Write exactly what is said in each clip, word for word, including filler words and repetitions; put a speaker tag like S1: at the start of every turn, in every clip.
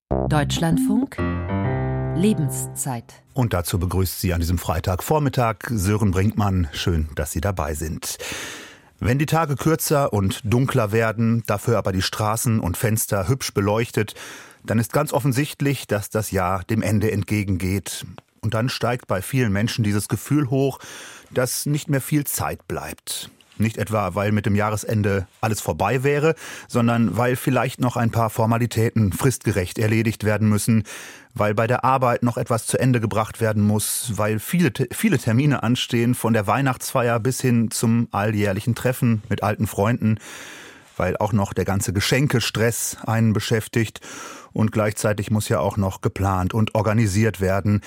S1: Deutschlandfunk Lebenszeit.
S2: Und dazu begrüßt Sie an diesem Freitagvormittag Sören Brinkmann. Schön, dass Sie dabei sind. Wenn die Tage kürzer und dunkler werden, dafür aber die Straßen und Fenster hübsch beleuchtet, dann ist ganz offensichtlich, dass das Jahr dem Ende entgegengeht. Und dann steigt bei vielen Menschen dieses Gefühl hoch, dass nicht mehr viel Zeit bleibt. Nicht etwa, weil mit dem Jahresende alles vorbei wäre, sondern weil vielleicht noch ein paar Formalitäten fristgerecht erledigt werden müssen, weil bei der Arbeit noch etwas zu Ende gebracht werden muss, weil viele, viele Termine anstehen, von der Weihnachtsfeier bis hin zum alljährlichen Treffen mit alten Freunden, weil auch noch der ganze Geschenkestress einen beschäftigt und gleichzeitig muss ja auch noch geplant und organisiert werden.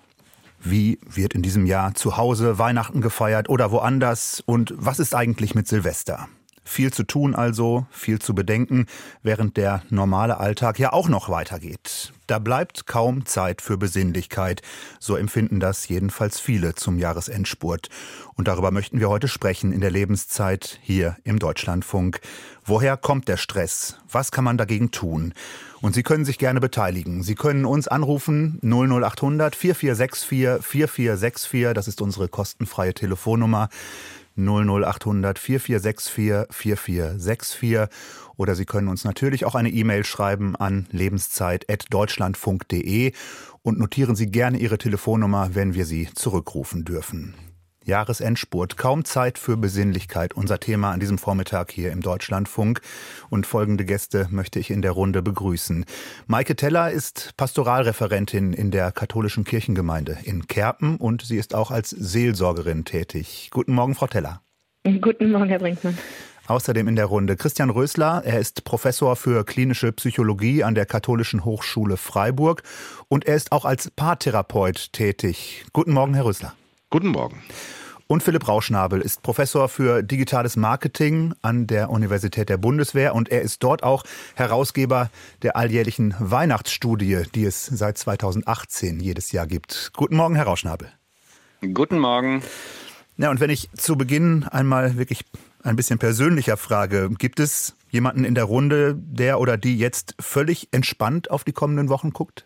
S2: Wie wird in diesem Jahr zu Hause Weihnachten gefeiert oder woanders? Und was ist eigentlich mit Silvester? Viel zu tun also, viel zu bedenken, während der normale Alltag ja auch noch weitergeht. Da bleibt kaum Zeit für Besinnlichkeit. So empfinden das jedenfalls viele zum Jahresendspurt. Und darüber möchten wir heute sprechen in der Lebenszeit hier im Deutschlandfunk. Woher kommt der Stress? Was kann man dagegen tun? Und Sie können sich gerne beteiligen. Sie können uns anrufen null null acht hundert vier vier sechs vier vier vier sechs vier. Das ist unsere kostenfreie Telefonnummer. null null acht hundert vier vier sechs vier vier vier sechs vier. Oder Sie können uns natürlich auch eine E-Mail schreiben an lebenszeit at deutschlandfunk punkt de und notieren Sie gerne Ihre Telefonnummer, wenn wir Sie zurückrufen dürfen. Jahresendspurt, kaum Zeit für Besinnlichkeit, unser Thema an diesem Vormittag hier im Deutschlandfunk. Und folgende Gäste möchte ich in der Runde begrüßen. Maike Teller ist Pastoralreferentin in der katholischen Kirchengemeinde in Kerpen und sie ist auch als Seelsorgerin tätig. Guten Morgen, Frau Teller.
S3: Guten Morgen, Herr Brinkmann.
S2: Außerdem in der Runde Christian Rösler. Er ist Professor für klinische Psychologie an der Katholischen Hochschule Freiburg und er ist auch als Paartherapeut tätig. Guten Morgen, Herr Rösler.
S4: Guten Morgen.
S2: Und Philipp Rauschnabel ist Professor für digitales Marketing an der Universität der Bundeswehr und er ist dort auch Herausgeber der alljährlichen Weihnachtsstudie, die es seit zweitausendachtzehn jedes Jahr gibt. Guten Morgen, Herr Rauschnabel.
S5: Guten Morgen.
S2: Ja, und wenn ich zu Beginn einmal wirklich ein bisschen persönlicher frage, gibt es jemanden in der Runde, der oder die jetzt völlig entspannt auf die kommenden Wochen guckt?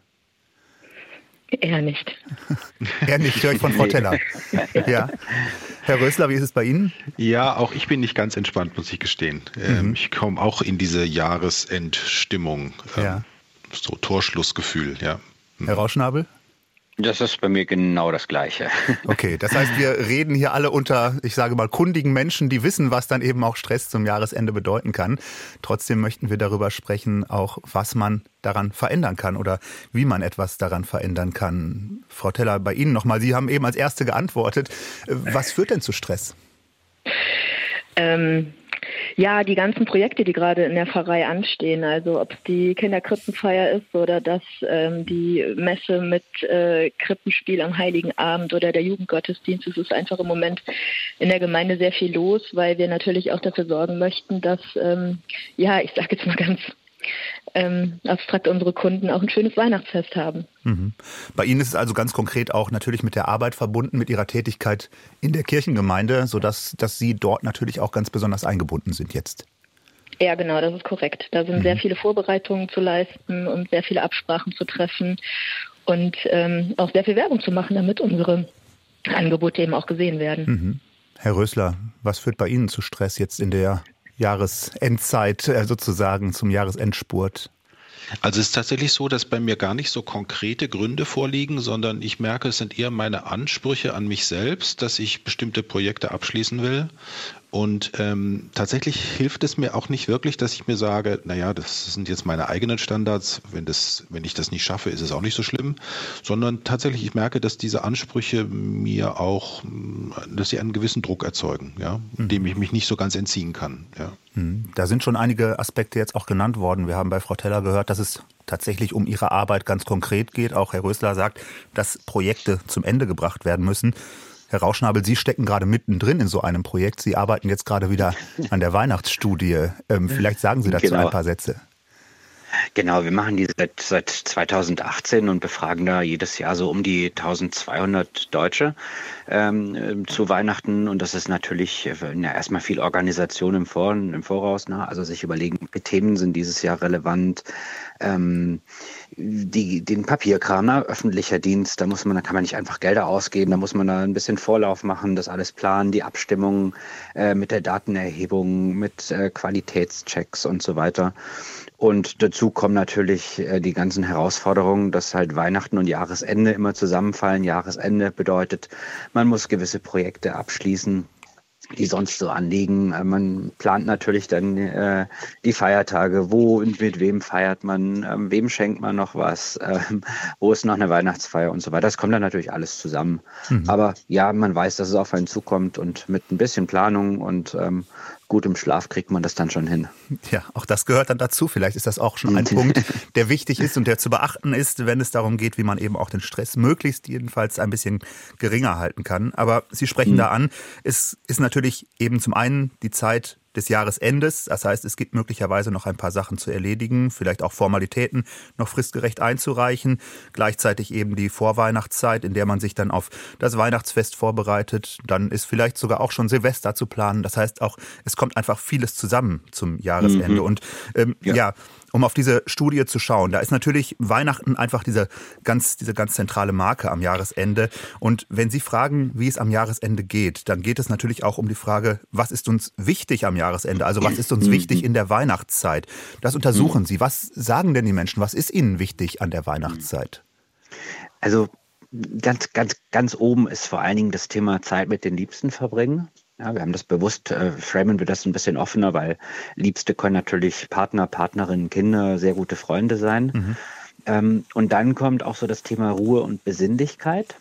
S3: Eher nicht.
S2: Eher nicht, höre ich von Frau Teller. Ja. Herr Rösler, wie ist es bei Ihnen?
S4: Ja, auch ich bin nicht ganz entspannt, muss ich gestehen. Ähm, mhm. Ich komme auch in diese Jahresendstimmung. Ähm, ja. So Torschlussgefühl, ja. Mhm.
S2: Herr Rauschnabel?
S5: Das ist bei mir genau das Gleiche.
S2: Okay, das heißt, wir reden hier alle unter, ich sage mal, kundigen Menschen, die wissen, was dann eben auch Stress zum Jahresende bedeuten kann. Trotzdem möchten wir darüber sprechen, auch was man daran verändern kann oder wie man etwas daran verändern kann. Frau Teller, bei Ihnen nochmal. Sie haben eben als Erste geantwortet. Was führt denn zu Stress?
S3: Ähm... Ja, die ganzen Projekte, die gerade in der Pfarrei anstehen, also ob es die Kinderkrippenfeier ist oder das ähm, die Messe mit äh, Krippenspiel am Heiligen Abend oder der Jugendgottesdienst, es ist einfach im Moment in der Gemeinde sehr viel los, weil wir natürlich auch dafür sorgen möchten, dass, ähm, ja, ich sage jetzt mal ganz ähm, abstrakt, unsere Kunden auch ein schönes Weihnachtsfest haben.
S2: Mhm. Bei Ihnen ist es also ganz konkret auch natürlich mit der Arbeit verbunden, mit Ihrer Tätigkeit in der Kirchengemeinde, sodass dass Sie dort natürlich auch ganz besonders eingebunden sind jetzt.
S3: Ja, genau, das ist korrekt. Da sind mhm. sehr viele Vorbereitungen zu leisten und sehr viele Absprachen zu treffen und ähm, auch sehr viel Werbung zu machen, damit unsere Angebote eben auch gesehen werden.
S2: Mhm. Herr Rösler, was führt bei Ihnen zu Stress jetzt in der Jahresendzeit sozusagen, zum Jahresendspurt?
S4: Also es ist tatsächlich so, dass bei mir gar nicht so konkrete Gründe vorliegen, sondern ich merke, es sind eher meine Ansprüche an mich selbst, dass ich bestimmte Projekte abschließen will. Und ähm, tatsächlich hilft es mir auch nicht wirklich, dass ich mir sage, naja, das sind jetzt meine eigenen Standards, wenn das, wenn ich das nicht schaffe, ist es auch nicht so schlimm, sondern tatsächlich, ich merke, dass diese Ansprüche mir auch, dass sie einen gewissen Druck erzeugen, ja, mhm. dem ich mich nicht so ganz entziehen kann. Ja.
S2: Da sind schon einige Aspekte jetzt auch genannt worden. Wir haben bei Frau Teller gehört, dass es tatsächlich um ihre Arbeit ganz konkret geht. Auch Herr Rösler sagt, dass Projekte zum Ende gebracht werden müssen. Herr Rauschnabel, Sie stecken gerade mittendrin in so einem Projekt. Sie arbeiten jetzt gerade wieder an der Weihnachtsstudie. Ähm, vielleicht sagen Sie dazu genau. ein paar Sätze.
S5: Genau, wir machen die seit, seit zweitausendachtzehn und befragen da jedes Jahr so um die eintausendzweihundert Deutsche ähm, zu Weihnachten. Und das ist natürlich ja, erstmal viel Organisation im, Vor- im Voraus. Ne? Also sich überlegen, welche Themen sind dieses Jahr relevant. Ähm, die, den Papierkram, ne? Öffentlicher Dienst, da muss man, da kann man nicht einfach Gelder ausgeben, da muss man da ein bisschen Vorlauf machen, das alles planen, die Abstimmung äh, mit der Datenerhebung, mit äh, Qualitätschecks und so weiter. Und dazu kommen natürlich äh, die ganzen Herausforderungen, dass halt Weihnachten und Jahresende immer zusammenfallen. Jahresende bedeutet, man muss gewisse Projekte abschließen, die sonst so anliegen. Man plant natürlich dann äh, die Feiertage, wo und mit wem feiert man, ähm, wem schenkt man noch was, ähm, wo ist noch eine Weihnachtsfeier und so weiter. Das kommt dann natürlich alles zusammen. Mhm. Aber ja, man weiß, dass es auf einen zukommt und mit ein bisschen Planung und ähm, gutem Schlaf kriegt man das dann schon hin.
S2: Ja, auch das gehört dann dazu. Vielleicht ist das auch schon ein Punkt, der wichtig ist und der zu beachten ist, wenn es darum geht, wie man eben auch den Stress möglichst jedenfalls ein bisschen geringer halten kann. Aber Sie sprechen mhm. da an, es ist natürlich eben zum einen die Zeit des Jahresendes. Das heißt, es gibt möglicherweise noch ein paar Sachen zu erledigen, vielleicht auch Formalitäten noch fristgerecht einzureichen. Gleichzeitig eben die Vorweihnachtszeit, in der man sich dann auf das Weihnachtsfest vorbereitet. Dann ist vielleicht sogar auch schon Silvester zu planen. Das heißt auch, es kommt einfach vieles zusammen zum Jahresende. Mhm. Und ähm, ja. ja, um auf diese Studie zu schauen, da ist natürlich Weihnachten einfach diese ganz, diese ganz zentrale Marke am Jahresende. Und wenn Sie fragen, wie es am Jahresende geht, dann geht es natürlich auch um die Frage, was ist uns wichtig am Jahresende? Also was ist uns wichtig in der Weihnachtszeit? Das untersuchen Sie. Was sagen denn die Menschen? Was ist ihnen wichtig an der Weihnachtszeit?
S5: Also ganz, ganz, ganz oben ist vor allen Dingen das Thema Zeit mit den Liebsten verbringen. Ja, wir haben das bewusst, äh, framen wir das ein bisschen offener, weil Liebste können natürlich Partner, Partnerinnen, Kinder, sehr gute Freunde sein. Mhm. Ähm, und dann kommt auch so das Thema Ruhe und Besinnlichkeit.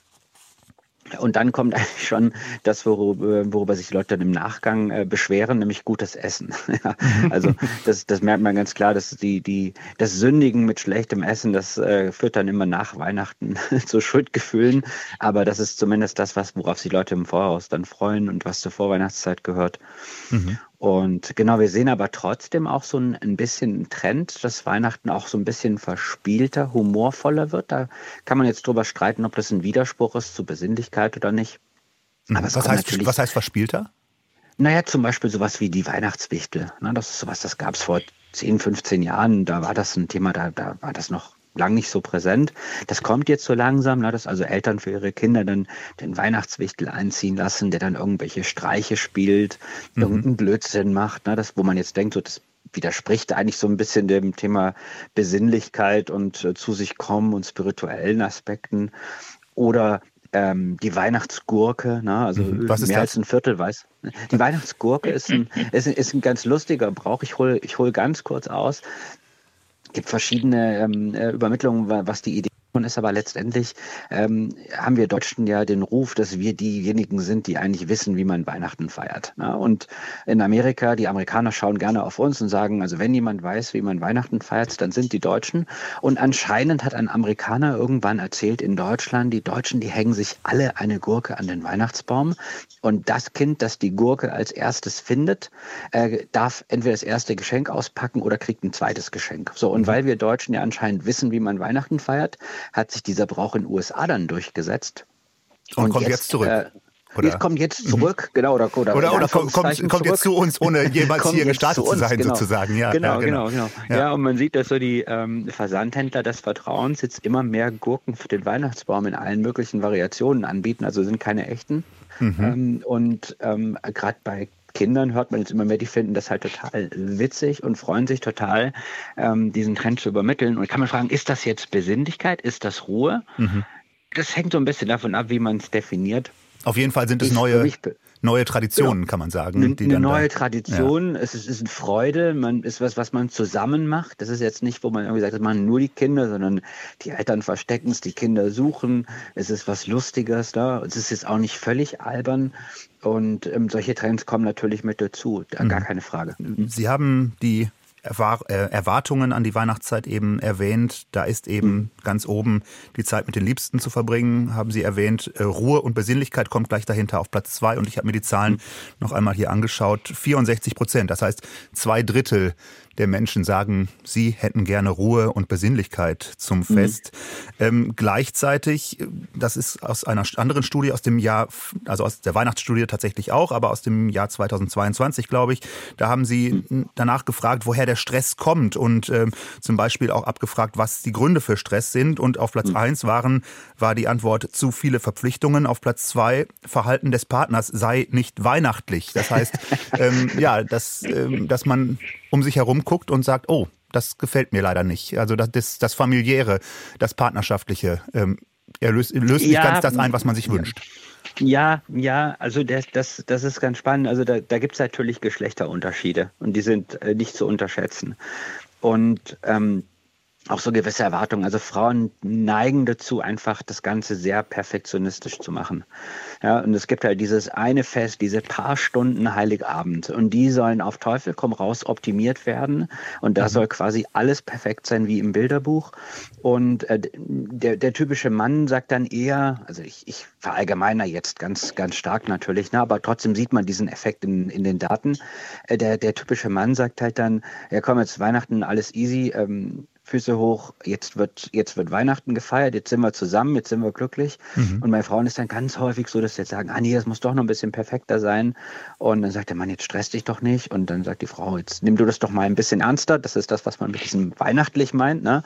S5: Und dann kommt eigentlich schon das, worüber, worüber sich Leute dann im Nachgang äh, beschweren, nämlich gutes Essen. Ja, also das, das merkt man ganz klar, dass die, die, das Sündigen mit schlechtem Essen, das äh, führt dann immer nach Weihnachten zu Schuldgefühlen. Aber das ist zumindest das, was, worauf sich Leute im Voraus dann freuen und was zur Vorweihnachtszeit gehört. Mhm. Und genau, wir sehen aber trotzdem auch so ein, ein bisschen einen Trend, dass Weihnachten auch so ein bisschen verspielter, humorvoller wird. Da kann man jetzt drüber streiten, ob das ein Widerspruch ist zu Besinnlichkeit oder nicht.
S2: Aber was, heißt, was heißt verspielter?
S5: Naja, zum Beispiel sowas wie die Weihnachtswichtel. Das ist sowas, das gab es vor zehn, fünfzehn Jahren. Da war das ein Thema, da, da war das noch lang nicht so präsent. Das kommt jetzt so langsam, ne, dass also Eltern für ihre Kinder dann den Weihnachtswichtel einziehen lassen, der dann irgendwelche Streiche spielt, mhm. irgendeinen Blödsinn macht, ne, das, wo man jetzt denkt, so, das widerspricht eigentlich so ein bisschen dem Thema Besinnlichkeit und äh, zu sich kommen und spirituellen Aspekten. Oder ähm, die Weihnachtsgurke, ne, also
S2: Was ist
S5: mehr
S2: das?
S5: als ein Viertel weiß. Die Weihnachtsgurke ist ein, ist, ist ein ganz lustiger Brauch. Ich hole ich hol ganz kurz aus. Es gibt verschiedene ähm, Übermittlungen, was die Idee davon ist, aber letztendlich ähm, haben wir Deutschen ja den Ruf, dass wir diejenigen sind, die eigentlich wissen, wie man Weihnachten feiert. Ja, und in Amerika, die Amerikaner schauen gerne auf uns und sagen, also wenn jemand weiß, wie man Weihnachten feiert, dann sind die Deutschen. Und anscheinend hat ein Amerikaner irgendwann erzählt, in Deutschland, die Deutschen, die hängen sich alle eine Gurke an den Weihnachtsbaum. Und das Kind, das die Gurke als erstes findet, äh, darf entweder das erste Geschenk auspacken oder kriegt ein zweites Geschenk. So, und weil wir Deutschen ja anscheinend wissen, wie man Weihnachten feiert, hat sich dieser Brauch in den U S A dann durchgesetzt.
S2: Und, und kommt jetzt, jetzt zurück. Äh,
S5: Oder? Jetzt kommt jetzt zurück, mhm. genau. Oder, oder,
S2: oder, oder kommt, kommt, kommt jetzt zu uns, ohne jemals hier gestartet zu, zu sein,
S5: genau.
S2: sozusagen. Ja,
S5: genau,
S2: ja,
S5: genau, genau. Ja. ja, und man sieht, dass so die ähm, Versandhändler des Vertrauens jetzt immer mehr Gurken für den Weihnachtsbaum in allen möglichen Variationen anbieten. Also sind keine echten. Mhm. Ähm, und ähm, gerade bei Kindern hört man jetzt immer mehr, die finden das halt total witzig und freuen sich total, ähm, diesen Trend zu übermitteln. Und kann man fragen, ist das jetzt Besinnlichkeit? Ist das Ruhe? Mhm. Das hängt so ein bisschen davon ab, wie man es definiert.
S2: Auf jeden Fall sind es neue, neue Traditionen, genau. kann man sagen.
S5: Eine,
S2: die
S5: eine
S2: dann
S5: neue
S2: da,
S5: Tradition,
S2: ja.
S5: es ist, es ist eine Freude, man ist was, was man zusammen macht. Das ist jetzt nicht, wo man irgendwie sagt, das machen nur die Kinder, sondern die Eltern verstecken es, die Kinder suchen. Es ist was Lustiges da. Es ist jetzt auch nicht völlig albern. Und ähm, solche Trends kommen natürlich mit dazu, da, mhm. gar keine Frage.
S2: Sie haben die Erwartungen an die Weihnachtszeit eben erwähnt. Da ist eben mhm. ganz oben die Zeit mit den Liebsten zu verbringen, haben Sie erwähnt. Ruhe und Besinnlichkeit kommt gleich dahinter auf Platz zwei. Und ich habe mir die Zahlen mhm. noch einmal hier angeschaut. vierundsechzig Prozent, das heißt zwei Drittel der Menschen sagen, sie hätten gerne Ruhe und Besinnlichkeit zum Fest. Mhm. Ähm, gleichzeitig, das ist aus einer anderen Studie aus dem Jahr, also aus der Weihnachtsstudie tatsächlich auch, aber aus dem Jahr zweitausendzweiundzwanzig, glaube ich, da haben sie mhm. danach gefragt, woher der Stress kommt und ähm, zum Beispiel auch abgefragt, was die Gründe für Stress sind. Und auf Platz mhm. eins waren, war die Antwort zu viele Verpflichtungen. Auf Platz zwei, Verhalten des Partners sei nicht weihnachtlich. Das heißt, ähm, ja, dass, ähm, dass man um sich herum guckt und sagt, oh, das gefällt mir leider nicht. Also das, das, das Familiäre, das Partnerschaftliche, ähm, er löst, löst nicht ja, ganz das ein, was man sich ja. wünscht.
S5: Ja, ja, also das, das, das ist ganz spannend. Also da, da gibt es natürlich Geschlechterunterschiede und die sind äh, nicht zu unterschätzen. Und ähm, auch so gewisse Erwartungen. Also Frauen neigen dazu, einfach das Ganze sehr perfektionistisch zu machen. Ja, und es gibt halt dieses eine Fest, diese paar Stunden Heiligabend. Und die sollen auf Teufel komm raus optimiert werden. Und da mhm. soll quasi alles perfekt sein wie im Bilderbuch. Und äh, der, der typische Mann sagt dann eher, also ich, ich verallgemeiner jetzt ganz, ganz stark natürlich, ne, aber trotzdem sieht man diesen Effekt in, in den Daten. Äh, der, der typische Mann sagt halt dann, ja komm, jetzt Weihnachten, alles easy, ähm, Füße hoch, jetzt wird, jetzt wird Weihnachten gefeiert, jetzt sind wir zusammen, jetzt sind wir glücklich. Mhm. Und bei Frauen ist dann ganz häufig so, dass sie jetzt sagen, ah nee, das muss doch noch ein bisschen perfekter sein. Und dann sagt der Mann, jetzt stress dich doch nicht. Und dann sagt die Frau, jetzt nimm du das doch mal ein bisschen ernster. Das ist das, was man mit diesem weihnachtlich meint, ne?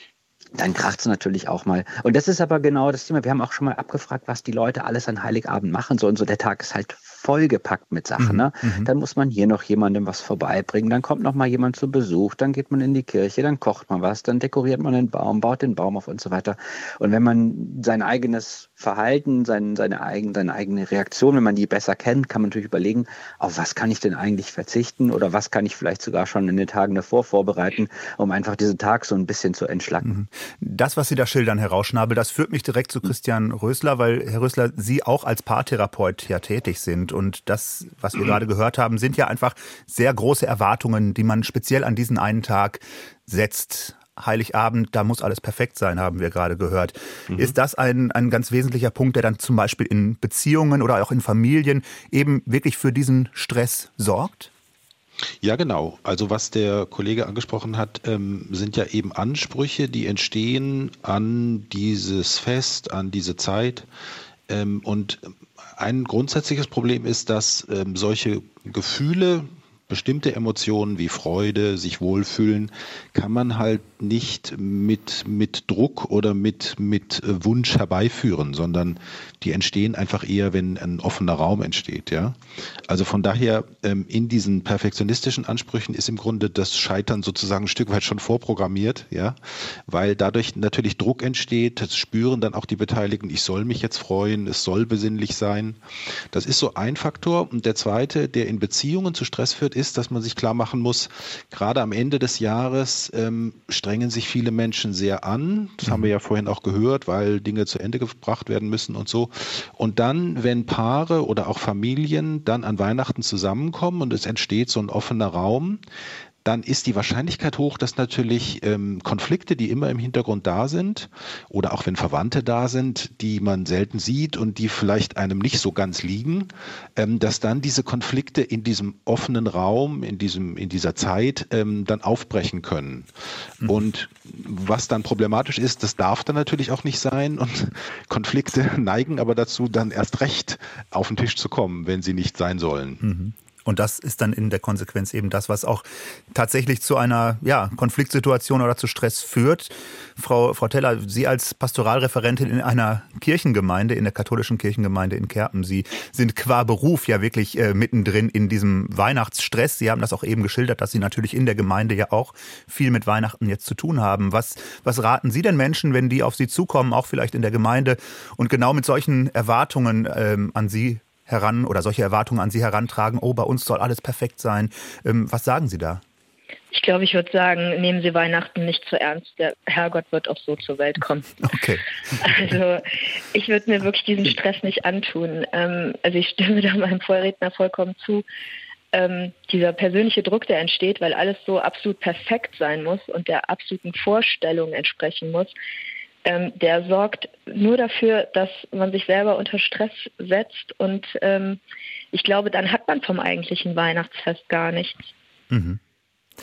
S5: Dann kracht es natürlich auch mal. Und das ist aber genau das Thema. Wir haben auch schon mal abgefragt, was die Leute alles an Heiligabend machen sollen. So der Tag ist halt vollgepackt mit Sachen. Ne? Mhm. Dann muss man hier noch jemandem was vorbeibringen. Dann kommt noch mal jemand zu Besuch. Dann geht man in die Kirche. Dann kocht man was. Dann dekoriert man den Baum, baut den Baum auf und so weiter. Und wenn man sein eigenes Verhalten, sein, seine, eigen, seine eigene Reaktion, wenn man die besser kennt, kann man natürlich überlegen, auf was kann ich denn eigentlich verzichten oder was kann ich vielleicht sogar schon in den Tagen davor vorbereiten, um einfach diesen Tag so ein bisschen zu entschlacken.
S2: Das, was Sie da schildern, Herr Rauschnabel, das führt mich direkt zu Christian Rösler, weil, Herr Rösler, Sie auch als Paartherapeut ja tätig sind. Und das, was wir gerade gehört haben, sind ja einfach sehr große Erwartungen, die man speziell an diesen einen Tag setzt. Heiligabend, da muss alles perfekt sein, haben wir gerade gehört. Mhm. Ist das ein, ein ganz wesentlicher Punkt, der dann zum Beispiel in Beziehungen oder auch in Familien eben wirklich für diesen Stress sorgt?
S4: Ja, genau. Also was der Kollege angesprochen hat, ähm, sind ja eben Ansprüche, die entstehen an dieses Fest, an diese Zeit. Ähm, und ein grundsätzliches Problem ist, dass ähm, solche Gefühle, bestimmte Emotionen wie Freude, sich wohlfühlen, kann man halt nicht mit, mit Druck oder mit, mit Wunsch herbeiführen, sondern die entstehen einfach eher, wenn ein offener Raum entsteht. Ja? Also von daher, ähm, in diesen perfektionistischen Ansprüchen ist im Grunde das Scheitern sozusagen ein Stück weit schon vorprogrammiert, ja? Weil dadurch natürlich Druck entsteht, das spüren dann auch die Beteiligten, ich soll mich jetzt freuen, es soll besinnlich sein. Das ist so ein Faktor. Und der zweite, der in Beziehungen zu Stress führt, ist, dass man sich klar machen muss, gerade am Ende des Jahres ähm, strengen sich viele Menschen sehr an. Das mhm. haben wir ja vorhin auch gehört, weil Dinge zu Ende gebracht werden müssen und so. Und dann, wenn Paare oder auch Familien dann an Weihnachten zusammenkommen und es entsteht so ein offener Raum, dann ist die Wahrscheinlichkeit hoch, dass natürlich ähm, Konflikte, die immer im Hintergrund da sind oder auch wenn Verwandte da sind, die man selten sieht und die vielleicht einem nicht so ganz liegen, ähm, dass dann diese Konflikte in diesem offenen Raum, in diesem in dieser Zeit ähm, dann aufbrechen können. Mhm. Und was dann problematisch ist, das darf dann natürlich auch nicht sein und Konflikte neigen aber dazu, dann erst recht auf den Tisch zu kommen, wenn sie nicht sein sollen.
S2: Mhm. Und das ist dann in der Konsequenz eben das, was auch tatsächlich zu einer ja, Konfliktsituation oder zu Stress führt. Frau, Frau Teller, Sie als Pastoralreferentin in einer Kirchengemeinde, in der katholischen Kirchengemeinde in Kerpen, Sie sind qua Beruf ja wirklich äh, mittendrin in diesem Weihnachtsstress. Sie haben das auch eben geschildert, dass Sie natürlich in der Gemeinde ja auch viel mit Weihnachten jetzt zu tun haben. Was, was raten Sie denn Menschen, wenn die auf Sie zukommen, auch vielleicht in der Gemeinde und genau mit solchen Erwartungen ähm, an Sie heran oder solche Erwartungen an Sie herantragen, oh, bei uns soll alles perfekt sein. Ähm, was sagen Sie da?
S3: Ich glaube, ich würde sagen, nehmen Sie Weihnachten nicht zu ernst. Der Herrgott wird auch so zur Welt kommen.
S2: Okay.
S3: Also ich würde mir wirklich diesen Stress nicht antun. Ähm, also ich stimme da meinem Vorredner vollkommen zu. Ähm, dieser persönliche Druck, der entsteht, weil alles so absolut perfekt sein muss und der absoluten Vorstellung entsprechen muss, Ähm, der sorgt nur dafür, dass man sich selber unter Stress setzt und ähm, ich glaube, dann hat man vom eigentlichen Weihnachtsfest gar nichts.
S2: Mhm.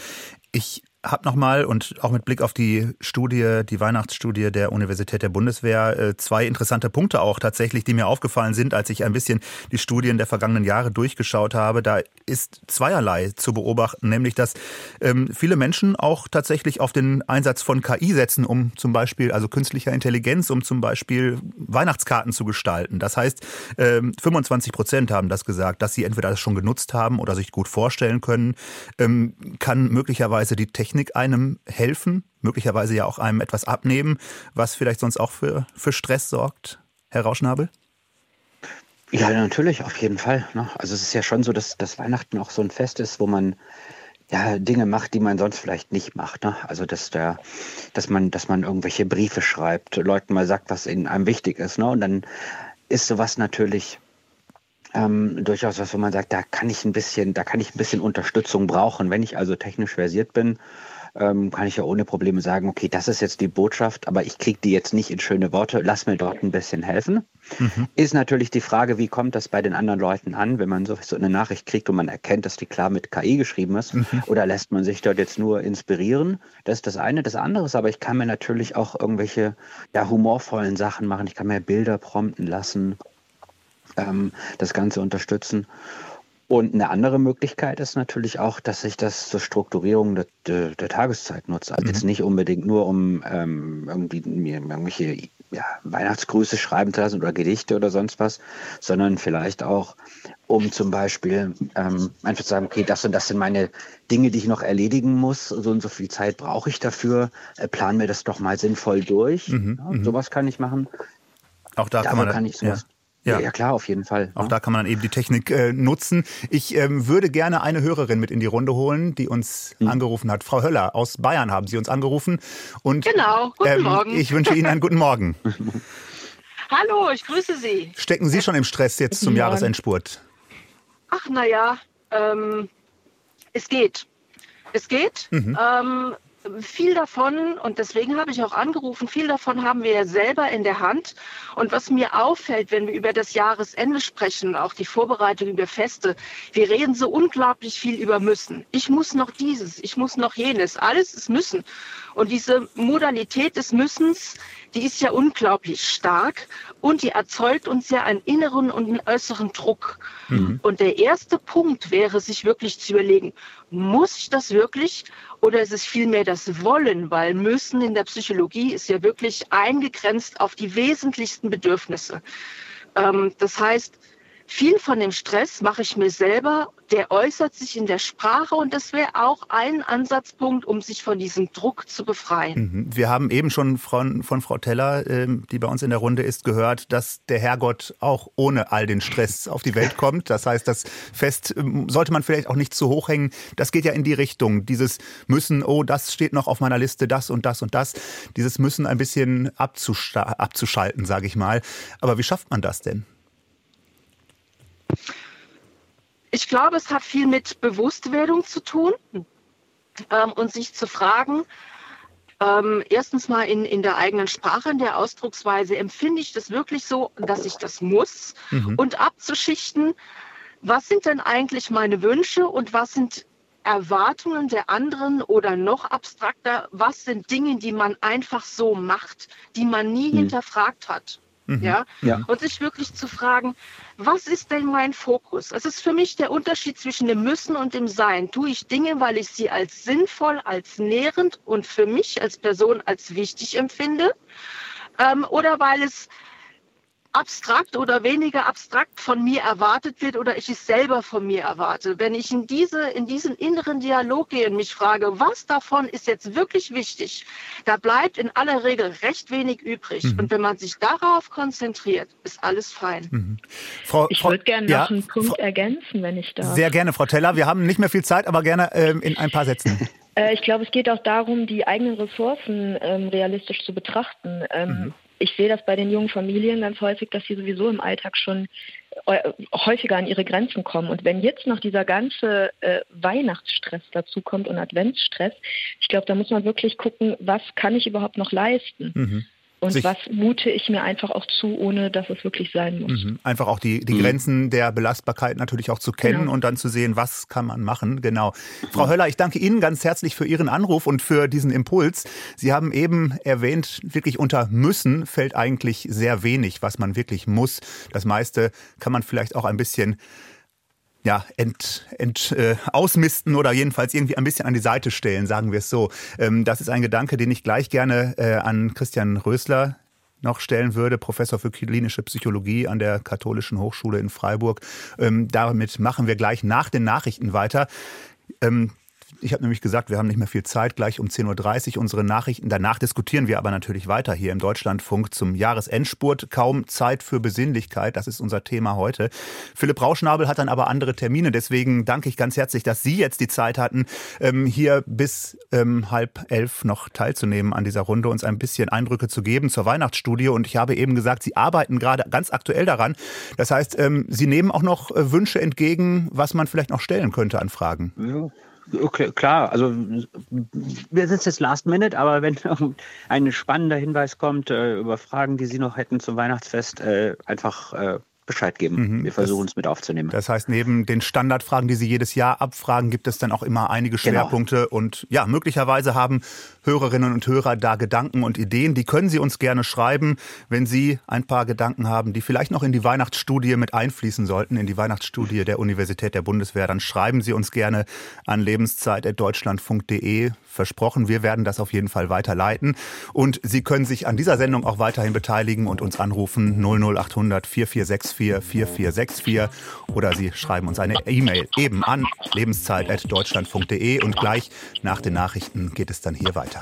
S2: Ich habe nochmal und auch mit Blick auf die Studie, die Weihnachtsstudie der Universität der Bundeswehr, zwei interessante Punkte auch tatsächlich, die mir aufgefallen sind, als ich ein bisschen die Studien der vergangenen Jahre durchgeschaut habe. Da ist zweierlei zu beobachten, nämlich dass ähm, viele Menschen auch tatsächlich auf den Einsatz von K I setzen, um zum Beispiel, also künstlicher Intelligenz, um zum Beispiel Weihnachtskarten zu gestalten. Das heißt, ähm, fünfundzwanzig Prozent haben das gesagt, dass sie entweder das schon genutzt haben oder sich gut vorstellen können. Ähm, kann möglicherweise die Technik einem helfen, möglicherweise ja auch einem etwas abnehmen, was vielleicht sonst auch für, für Stress sorgt, Herr Rauschnabel?
S5: Ja, natürlich, auf jeden Fall. Ne? Also es ist ja schon so, dass, dass Weihnachten auch so ein Fest ist, wo man ja Dinge macht, die man sonst vielleicht nicht macht. Ne? Also dass der, dass man, dass man irgendwelche Briefe schreibt, Leuten mal sagt, was ihnen einem wichtig ist. Ne? Und dann ist sowas natürlich Ähm, durchaus was, wo man sagt, da kann ich ein bisschen, da kann ich ein bisschen Unterstützung brauchen. Wenn ich also technisch versiert bin, ähm, kann ich ja ohne Probleme sagen, okay, das ist jetzt die Botschaft, aber ich kriege die jetzt nicht in schöne Worte, lass mir dort ein bisschen helfen. Mhm. Ist natürlich die Frage, wie kommt das bei den anderen Leuten an, wenn man so, so eine Nachricht kriegt und man erkennt, dass die klar mit K I geschrieben ist, mhm. oder lässt man sich dort jetzt nur inspirieren? Das ist das eine. Das andere ist aber, ich kann mir natürlich auch irgendwelche ja, humorvollen Sachen machen. Ich kann mir Bilder prompten lassen, das Ganze unterstützen. Und eine andere Möglichkeit ist natürlich auch, dass ich das zur Strukturierung der, der, der Tageszeit nutze. Also mhm. jetzt nicht unbedingt nur, um ähm, irgendwie mir irgendwelche ja, Weihnachtsgrüße schreiben zu lassen oder Gedichte oder sonst was, sondern vielleicht auch, um zum Beispiel ähm, einfach zu sagen, okay, das und das sind meine Dinge, die ich noch erledigen muss, so und so viel Zeit brauche ich dafür, äh, plan mir das doch mal sinnvoll durch. Mhm. Ja, sowas kann ich machen.
S2: Auch da kann man,
S5: kann ich sowas.
S2: Ja.
S5: Ja. ja, klar, auf jeden Fall.
S2: Auch
S5: ja.
S2: da kann man dann eben die Technik äh, nutzen. Ich ähm, würde gerne eine Hörerin mit in die Runde holen, die uns hm. angerufen hat. Frau Höller aus Bayern haben Sie uns angerufen. Und,
S6: genau, guten
S2: ähm,
S6: Morgen.
S2: Ich wünsche Ihnen einen guten Morgen.
S6: Hallo, ich grüße Sie.
S2: Stecken Sie schon im Stress jetzt zum Jahresendspurt?
S6: Ach, naja, ähm, es geht. Es geht. Mhm. Ähm, Viel davon, und deswegen habe ich auch angerufen, viel davon haben wir ja selber in der Hand. Und was mir auffällt, wenn wir über das Jahresende sprechen, auch die Vorbereitung über Feste, wir reden so unglaublich viel über müssen. Ich muss noch dieses, ich muss noch jenes, alles ist müssen. Und diese Modalität des Müssens, die ist ja unglaublich stark und die erzeugt uns ja einen inneren und einen äußeren Druck. Mhm. Und der erste Punkt wäre, sich wirklich zu überlegen, muss ich das wirklich oder ist es vielmehr das Wollen? Weil müssen in der Psychologie ist ja wirklich eingegrenzt auf die wesentlichsten Bedürfnisse. Ähm, das heißt, viel von dem Stress mache ich mir selber, der äußert sich in der Sprache und das wäre auch ein Ansatzpunkt, um sich von diesem Druck zu befreien.
S2: Wir haben eben schon von, von Frau Teller, die bei uns in der Runde ist, gehört, dass der Herrgott auch ohne all den Stress auf die Welt kommt. Das heißt, das Fest sollte man vielleicht auch nicht zu hoch hängen. Das geht ja in die Richtung, dieses Müssen, oh, das steht noch auf meiner Liste, das und das und das. Dieses Müssen ein bisschen abzuschalten, sage ich mal. Aber wie schafft man das denn?
S6: Ich glaube, es hat viel mit Bewusstwerdung zu tun ähm, und sich zu fragen, ähm, erstens mal in, in der eigenen Sprache, in der Ausdrucksweise, empfinde ich das wirklich so, dass ich das muss? Mhm. Und abzuschichten, was sind denn eigentlich meine Wünsche und was sind Erwartungen der anderen oder noch abstrakter, was sind Dinge, die man einfach so macht, die man nie mhm. hinterfragt hat? Mhm. Ja? Ja. Und sich wirklich zu fragen, was ist denn mein Fokus? Es ist für mich der Unterschied zwischen dem Müssen und dem Sein. Tue ich Dinge, weil ich sie als sinnvoll, als nährend und für mich als Person als wichtig empfinde? Ähm, oder weil es abstrakt oder weniger abstrakt von mir erwartet wird oder ich es selber von mir erwarte. Wenn ich in, diese, in diesen inneren Dialog gehe und mich frage, was davon ist jetzt wirklich wichtig, da bleibt in aller Regel recht wenig übrig. Mhm. Und wenn man sich darauf konzentriert, ist alles fein.
S2: Mhm. Frau,
S3: ich
S2: Frau,
S3: würde gerne
S2: ja,
S3: noch einen Punkt
S2: Frau,
S3: ergänzen, wenn ich darf.
S2: Sehr gerne, Frau Teller. Wir haben nicht mehr viel Zeit, aber gerne ähm, in ein paar Sätzen.
S3: Ich glaube, es geht auch darum, die eigenen Ressourcen ähm, realistisch zu betrachten. Ähm, mhm. Ich sehe das bei den jungen Familien ganz häufig, dass sie sowieso im Alltag schon äh, häufiger an ihre Grenzen kommen. Und wenn jetzt noch dieser ganze äh, Weihnachtsstress dazu kommt und Adventsstress, ich glaube, da muss man wirklich gucken, was kann ich überhaupt noch leisten? Mhm. Und
S2: Sich
S3: was mute ich mir einfach auch zu, ohne dass es wirklich sein muss.
S2: Mhm. Einfach auch die, die mhm. Grenzen der Belastbarkeit natürlich auch zu kennen genau. und dann zu sehen, was kann man machen. Genau. Frau Höller, ich danke Ihnen ganz herzlich für Ihren Anruf und für diesen Impuls. Sie haben eben erwähnt, wirklich unter müssen fällt eigentlich sehr wenig, was man wirklich muss. Das meiste kann man vielleicht auch ein bisschen ja, ent, ent, äh, ausmisten oder jedenfalls irgendwie ein bisschen an die Seite stellen, sagen wir es so. Ähm, das ist ein Gedanke, den ich gleich gerne äh, an Christian Rösler noch stellen würde, Professor für klinische Psychologie an der Katholischen Hochschule in Freiburg. Ähm, damit machen wir gleich nach den Nachrichten weiter. Ähm, Ich habe nämlich gesagt, wir haben nicht mehr viel Zeit, gleich um zehn Uhr dreißig unsere Nachrichten. Danach diskutieren wir aber natürlich weiter hier im Deutschlandfunk zum Jahresendspurt. Kaum Zeit für Besinnlichkeit, das ist unser Thema heute. Philipp Rauschnabel hat dann aber andere Termine, deswegen danke ich ganz herzlich, dass Sie jetzt die Zeit hatten, hier bis ähm, halb elf noch teilzunehmen an dieser Runde, uns ein bisschen Eindrücke zu geben zur Weihnachtsstudie. Und ich habe eben gesagt, Sie arbeiten gerade ganz aktuell daran. Das heißt, ähm, Sie nehmen auch noch Wünsche entgegen, was man vielleicht noch stellen könnte an Fragen.
S5: Ja. Okay, klar, also wir sind jetzt Last Minute, aber wenn ein spannender Hinweis kommt äh, über Fragen, die Sie noch hätten zum Weihnachtsfest, äh, einfach äh, Bescheid geben. Mhm, wir versuchen es mit aufzunehmen.
S2: Das heißt, neben den Standardfragen, die Sie jedes Jahr abfragen, gibt es dann auch immer einige Schwerpunkte. Genau. Und ja, möglicherweise haben Hörerinnen und Hörer da Gedanken und Ideen. Die können Sie uns gerne schreiben, wenn Sie ein paar Gedanken haben, die vielleicht noch in die Weihnachtsstudie mit einfließen sollten, in die Weihnachtsstudie der Universität der Bundeswehr. Dann schreiben Sie uns gerne an lebenszeit at deutschlandfunk punkt de. Versprochen, wir werden das auf jeden Fall weiterleiten. Und Sie können sich an dieser Sendung auch weiterhin beteiligen und uns anrufen null null acht hundert vier vier sechs vier vier vier sechs vier oder Sie schreiben uns eine E-Mail eben an lebenszeit at deutschlandfunk punkt de und gleich nach den Nachrichten geht es dann hier weiter.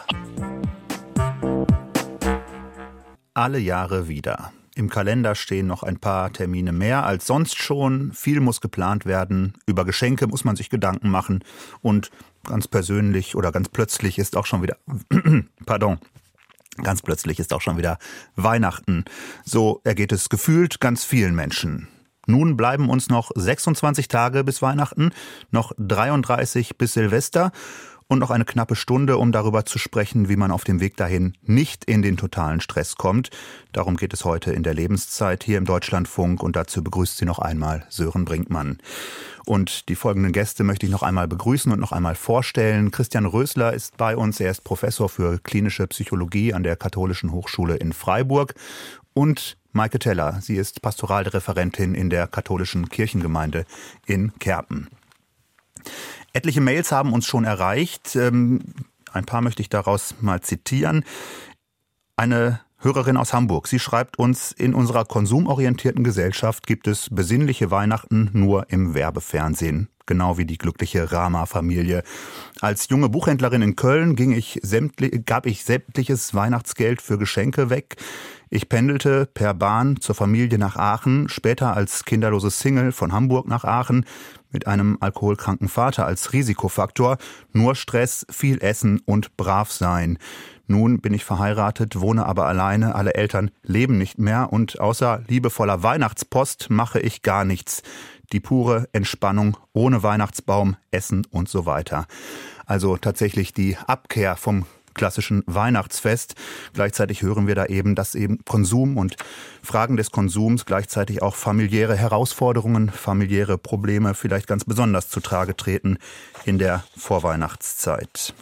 S2: Alle Jahre wieder. Im Kalender stehen noch ein paar Termine mehr als sonst schon. Viel muss geplant werden. Über Geschenke muss man sich Gedanken machen. Und ganz persönlich oder ganz plötzlich ist auch schon wieder, pardon, ganz plötzlich ist auch schon wieder Weihnachten. So ergeht es gefühlt ganz vielen Menschen. Nun bleiben uns noch sechsundzwanzig Tage bis Weihnachten, noch dreiunddreißig bis Silvester. Und noch eine knappe Stunde, um darüber zu sprechen, wie man auf dem Weg dahin nicht in den totalen Stress kommt. Darum geht es heute in der Lebenszeit hier im Deutschlandfunk und dazu begrüßt Sie noch einmal Sören Brinkmann. Und die folgenden Gäste möchte ich noch einmal begrüßen und noch einmal vorstellen. Christian Rösler ist bei uns, er ist Professor für klinische Psychologie an der Katholischen Hochschule in Freiburg. Und Maike Teller, sie ist Pastoralreferentin in der katholischen Kirchengemeinde in Kerpen. Etliche Mails haben uns schon erreicht. Ein paar möchte ich daraus mal zitieren. Eine Hörerin aus Hamburg, sie schreibt uns, in unserer konsumorientierten Gesellschaft gibt es besinnliche Weihnachten nur im Werbefernsehen. Genau wie die glückliche Rama-Familie. Als junge Buchhändlerin in Köln ging ich sämtli- gab ich sämtliches Weihnachtsgeld für Geschenke weg. Ich pendelte per Bahn zur Familie nach Aachen, später als kinderloses Single von Hamburg nach Aachen, mit einem alkoholkranken Vater als Risikofaktor. Nur Stress, viel Essen und brav sein. Nun bin ich verheiratet, wohne aber alleine, alle Eltern leben nicht mehr und außer liebevoller Weihnachtspost mache ich gar nichts. Die pure Entspannung ohne Weihnachtsbaum, Essen und so weiter. Also tatsächlich die Abkehr vom klassischen Weihnachtsfest. Gleichzeitig hören wir da eben, dass eben Konsum und Fragen des Konsums gleichzeitig auch familiäre Herausforderungen, familiäre Probleme vielleicht ganz besonders zutage treten in der Vorweihnachtszeit.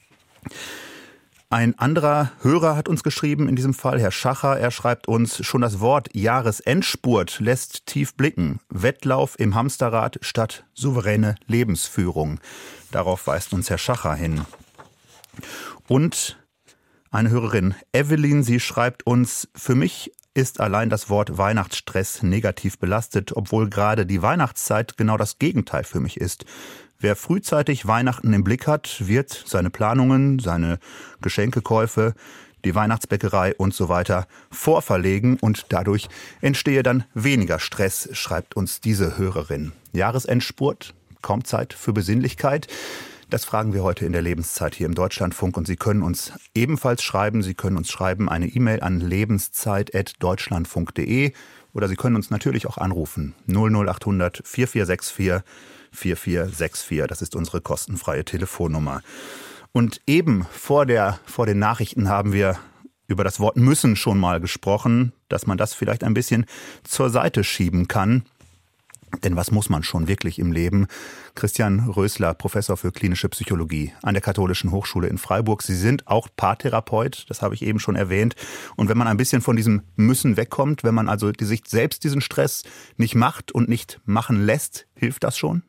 S2: Ein anderer Hörer hat uns geschrieben, in diesem Fall Herr Schacher. Er schreibt uns, schon das Wort Jahresendspurt lässt tief blicken. Wettlauf im Hamsterrad statt souveräne Lebensführung. Darauf weist uns Herr Schacher hin. Und eine Hörerin, Evelyn, sie schreibt uns, für mich ist allein das Wort Weihnachtsstress negativ belastet, obwohl gerade die Weihnachtszeit genau das Gegenteil für mich ist. Wer frühzeitig Weihnachten im Blick hat, wird seine Planungen, seine Geschenkekäufe, die Weihnachtsbäckerei und so weiter vorverlegen und dadurch entstehe dann weniger Stress, schreibt uns diese Hörerin. Jahresendspurt, kaum Zeit für Besinnlichkeit. Das fragen wir heute in der Lebenszeit hier im Deutschlandfunk und Sie können uns ebenfalls schreiben. Sie können uns schreiben eine E-Mail an lebenszeit at deutschlandfunk punkt de oder Sie können uns natürlich auch anrufen null null acht hundert vier vier sechs vier vier vier sechs vier. Das ist unsere kostenfreie Telefonnummer. Und eben vor der vor den Nachrichten haben wir über das Wort müssen schon mal gesprochen, dass man das vielleicht ein bisschen zur Seite schieben kann. Denn was muss man schon wirklich im Leben? Christian Rösler, Professor für klinische Psychologie an der Katholischen Hochschule in Freiburg. Sie sind auch Paartherapeut, das habe ich eben schon erwähnt. Und wenn man ein bisschen von diesem Müssen wegkommt, wenn man also sich selbst diesen Stress nicht macht und nicht machen lässt, hilft das schon?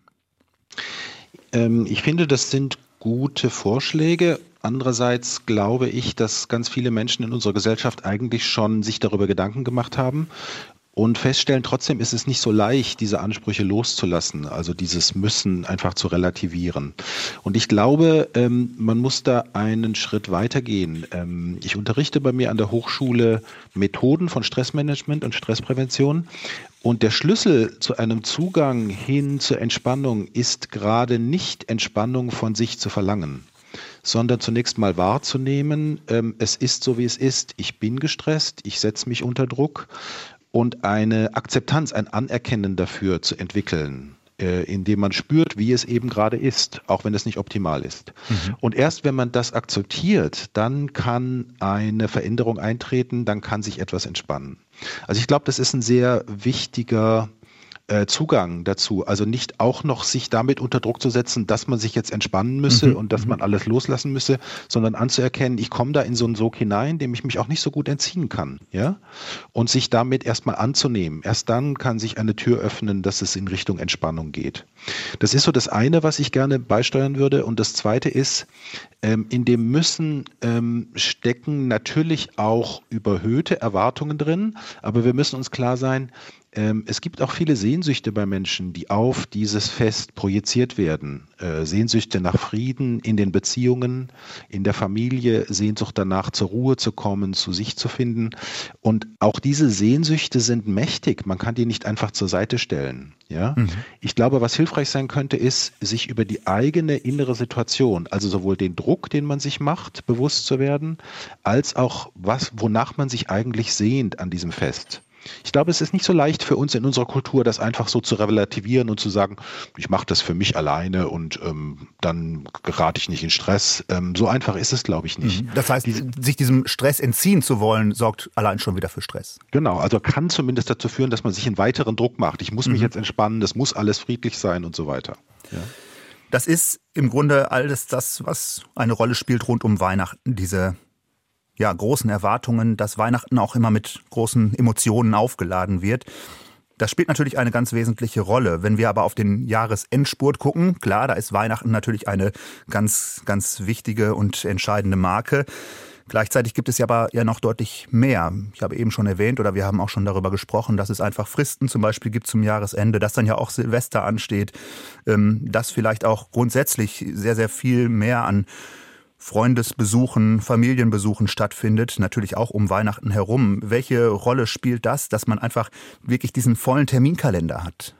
S4: Ähm, ich finde, das sind gute Vorschläge. Andererseits glaube ich, dass ganz viele Menschen in unserer Gesellschaft eigentlich schon sich darüber Gedanken gemacht haben und feststellen, trotzdem ist es nicht so leicht, diese Ansprüche loszulassen, also dieses Müssen einfach zu relativieren. Und ich glaube, ähm, man muss da einen Schritt weitergehen. Ähm, ich unterrichte bei mir an der Hochschule Methoden von Stressmanagement und Stressprävention. Und der Schlüssel zu einem Zugang hin zur Entspannung ist gerade nicht Entspannung von sich zu verlangen, sondern zunächst mal wahrzunehmen, ähm, es ist so, wie es ist. Ich bin gestresst, ich setze mich unter Druck. Und eine Akzeptanz, ein Anerkennen dafür zu entwickeln, äh, indem man spürt, wie es eben gerade ist, auch wenn es nicht optimal ist. Mhm. Und erst wenn man das akzeptiert, dann kann eine Veränderung eintreten, dann kann sich etwas entspannen. Also ich glaube, das ist ein sehr wichtiger äh, Zugang dazu. Also nicht auch noch sich damit unter Druck zu setzen, dass man sich jetzt entspannen müsse mhm. und dass man alles loslassen müsse, sondern anzuerkennen, ich komme da in so einen Sog hinein, dem ich mich auch nicht so gut entziehen kann. Ja? Und sich damit erstmal anzunehmen. Erst dann kann sich eine Tür öffnen, dass es in Richtung Entspannung geht. Das ist so das eine, was ich gerne beisteuern würde. Und das zweite ist, ähm, in dem Müssen ähm, stecken natürlich auch überhöhte Erwartungen drin, aber wir müssen uns klar sein, es gibt auch viele Sehnsüchte bei Menschen, die auf dieses Fest projiziert werden. Äh, Sehnsüchte nach Frieden in den Beziehungen, in der Familie, Sehnsucht danach, zur Ruhe zu kommen, zu sich zu finden. Und auch diese Sehnsüchte sind mächtig. Man kann die nicht einfach zur Seite stellen. Ja? Mhm. Ich glaube, was hilfreich sein könnte, ist, sich über die eigene innere Situation, also sowohl den Druck, den man sich macht, bewusst zu werden, als auch was, wonach man sich eigentlich sehnt an diesem Fest. Ich glaube, es ist nicht so leicht für uns in unserer Kultur, das einfach so zu relativieren und zu sagen, ich mache das für mich alleine und ähm, dann gerate ich nicht in Stress. Ähm, so einfach ist es, glaube ich, nicht.
S2: Das heißt, Die, sich diesem Stress entziehen zu wollen, sorgt allein schon wieder für Stress.
S4: Genau, also kann zumindest dazu führen, dass man sich einen weiteren Druck macht. Ich muss mich mhm. jetzt entspannen, das muss alles friedlich sein und so weiter. Ja.
S2: Das ist im Grunde alles das, was eine Rolle spielt rund um Weihnachten, diese ja, großen Erwartungen, dass Weihnachten auch immer mit großen Emotionen aufgeladen wird. Das spielt natürlich eine ganz wesentliche Rolle. Wenn wir aber auf den Jahresendspurt gucken, klar, da ist Weihnachten natürlich eine ganz, ganz wichtige und entscheidende Marke. Gleichzeitig gibt es ja aber ja noch deutlich mehr. Ich habe eben schon erwähnt oder wir haben auch schon darüber gesprochen, dass es einfach Fristen zum Beispiel gibt zum Jahresende, dass dann ja auch Silvester ansteht, dass vielleicht auch grundsätzlich sehr, sehr viel mehr an Freundesbesuchen, Familienbesuchen stattfindet, natürlich auch um Weihnachten herum. Welche Rolle spielt das, dass man einfach wirklich diesen vollen Terminkalender hat?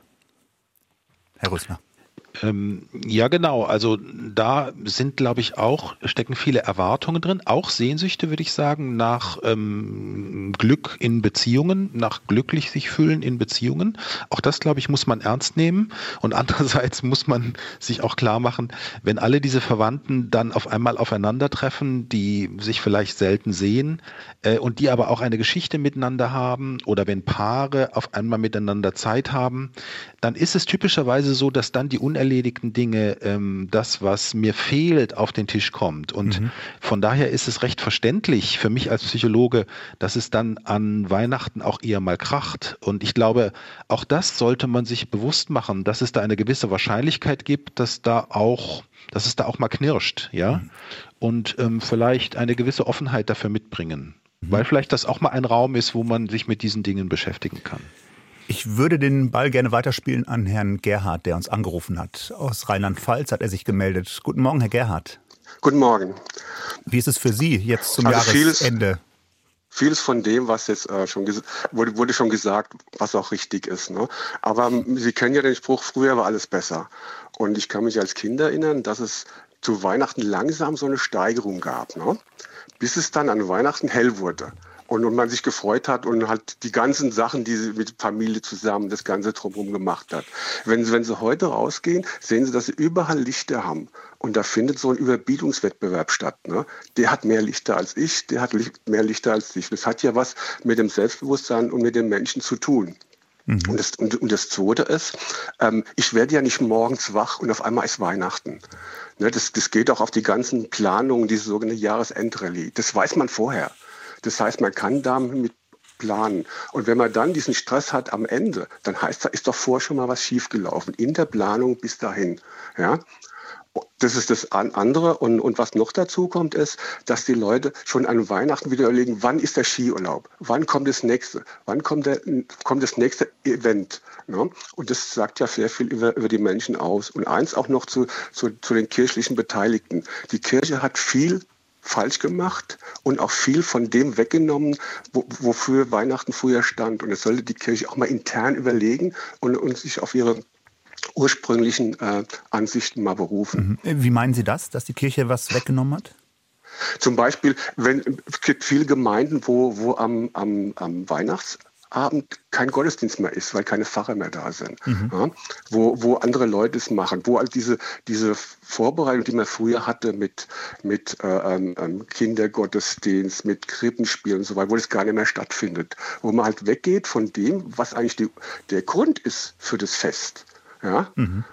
S2: Herr Rösler.
S4: Ähm, ja, genau. Also da sind, glaube ich, auch, stecken viele Erwartungen drin, auch Sehnsüchte, würde ich sagen, nach ähm, Glück in Beziehungen, nach glücklich sich fühlen in Beziehungen. Auch das, glaube ich, muss man ernst nehmen. Und andererseits muss man sich auch klar machen, wenn alle diese Verwandten dann auf einmal aufeinandertreffen, die sich vielleicht selten sehen äh, und die aber auch eine Geschichte miteinander haben oder wenn Paare auf einmal miteinander Zeit haben, dann ist es typischerweise so, dass dann die unerledigten Dinge, ähm, das, was mir fehlt, auf den Tisch kommt. Und mhm. von daher ist es recht verständlich für mich als Psychologe, dass es dann an Weihnachten auch eher mal kracht. Und ich glaube, auch das sollte man sich bewusst machen, dass es da eine gewisse Wahrscheinlichkeit gibt, dass da auch, dass es da auch mal knirscht, ja. Mhm. Und ähm, vielleicht eine gewisse Offenheit dafür mitbringen. Mhm. Weil vielleicht das auch mal ein Raum ist, wo man sich mit diesen Dingen beschäftigen kann.
S2: Ich würde den Ball gerne weiterspielen an Herrn Gerhard, der uns angerufen hat. Aus Rheinland-Pfalz hat er sich gemeldet. Guten Morgen, Herr Gerhard.
S7: Guten Morgen.
S2: Wie ist es für Sie jetzt zum
S7: also
S2: Jahresende?
S7: Vieles, vieles von dem, was jetzt äh, schon ges- wurde, wurde schon gesagt, was auch richtig ist. Ne? Aber Sie kennen ja den Spruch, früher war alles besser. Und ich kann mich als Kind erinnern, dass es zu Weihnachten langsam so eine Steigerung gab, ne? Bis es dann an Weihnachten hell wurde. Und, und man sich gefreut hat und halt die ganzen Sachen, die sie mit Familie zusammen, das Ganze drumherum gemacht hat. Wenn, wenn sie heute rausgehen, sehen sie, dass sie überall Lichter haben. Und da findet so ein Überbietungswettbewerb statt. Ne? Der hat mehr Lichter als ich, der hat mehr Lichter als ich. Das hat ja was mit dem Selbstbewusstsein und mit den Menschen zu tun. Mhm. Und, das, und, und das Zweite ist, ähm, ich werde ja nicht morgens wach und auf einmal ist Weihnachten. Ne, das, das geht auch auf die ganzen Planungen, diese sogenannte Jahresendrallye. Das weiß man vorher. Das heißt, man kann damit planen. Und wenn man dann diesen Stress hat am Ende, dann heißt das, ist doch vorher schon mal was schiefgelaufen. In der Planung bis dahin. Ja? Das ist das andere. Und, und was noch dazu kommt, ist, dass die Leute schon an Weihnachten wieder überlegen, wann ist der Skiurlaub? Wann kommt das nächste? Wann kommt, der, kommt das nächste Event? Ne? Und das sagt ja sehr viel über, über die Menschen aus. Und eins auch noch zu, zu, zu den kirchlichen Beteiligten. Die Kirche hat viel falsch gemacht und auch viel von dem weggenommen, wo, wofür Weihnachten früher stand. Und es sollte die Kirche auch mal intern überlegen und, und sich auf ihre ursprünglichen äh, Ansichten mal berufen.
S2: Wie meinen Sie das, dass die Kirche was weggenommen hat?
S7: Zum Beispiel, wenn, es gibt viele Gemeinden, wo, wo am, am, am Weihnachtsabend kein Gottesdienst mehr ist, weil keine Pfarrer mehr da sind. Mhm. Ja, wo, wo andere Leute es machen, wo halt diese, diese Vorbereitung, die man früher hatte mit, mit äh, ähm, Kindergottesdienst, mit Krippenspielen und so weiter, wo das gar nicht mehr stattfindet. Wo man halt weggeht von dem, was eigentlich die, der Grund ist für das Fest. Ja.
S2: Mhm.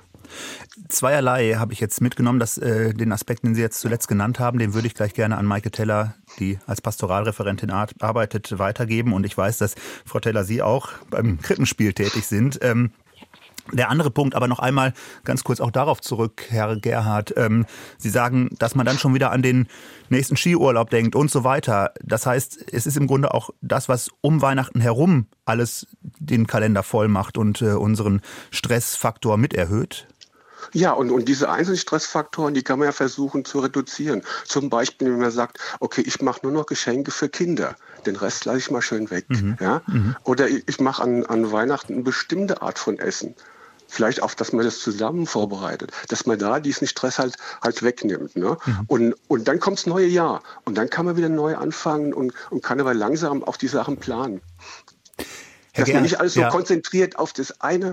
S2: Zweierlei habe ich jetzt mitgenommen, dass äh, den Aspekt, den Sie jetzt zuletzt genannt haben, den würde ich gleich gerne an Maike Teller, die als Pastoralreferentin arbeitet, weitergeben. Und ich weiß, dass Frau Teller, Sie auch beim Krippenspiel tätig sind. Ähm, Der andere Punkt, aber noch einmal ganz kurz auch darauf zurück, Herr Gerhard. Ähm, Sie sagen, dass man dann schon wieder an den nächsten Skiurlaub denkt und so weiter. Das heißt, es ist im Grunde auch das, was um Weihnachten herum alles den Kalender voll macht und äh, unseren Stressfaktor mit erhöht.
S7: Ja, und, und diese einzelnen Stressfaktoren, die kann man ja versuchen zu reduzieren. Zum Beispiel, wenn man sagt, okay, ich mache nur noch Geschenke für Kinder. Den Rest lasse ich mal schön weg. Mhm. Ja? Mhm. Oder ich, ich mache an, an Weihnachten eine bestimmte Art von Essen. Vielleicht auch, dass man das zusammen vorbereitet, dass man da diesen Stress halt, halt wegnimmt. Ne? Mhm. Und, und dann kommt das neue Jahr. Und dann kann man wieder neu anfangen und, und kann aber langsam auch die Sachen planen.
S2: Herr
S7: dass
S2: Gerhard,
S7: man nicht alles so
S2: ja.
S7: konzentriert auf das eine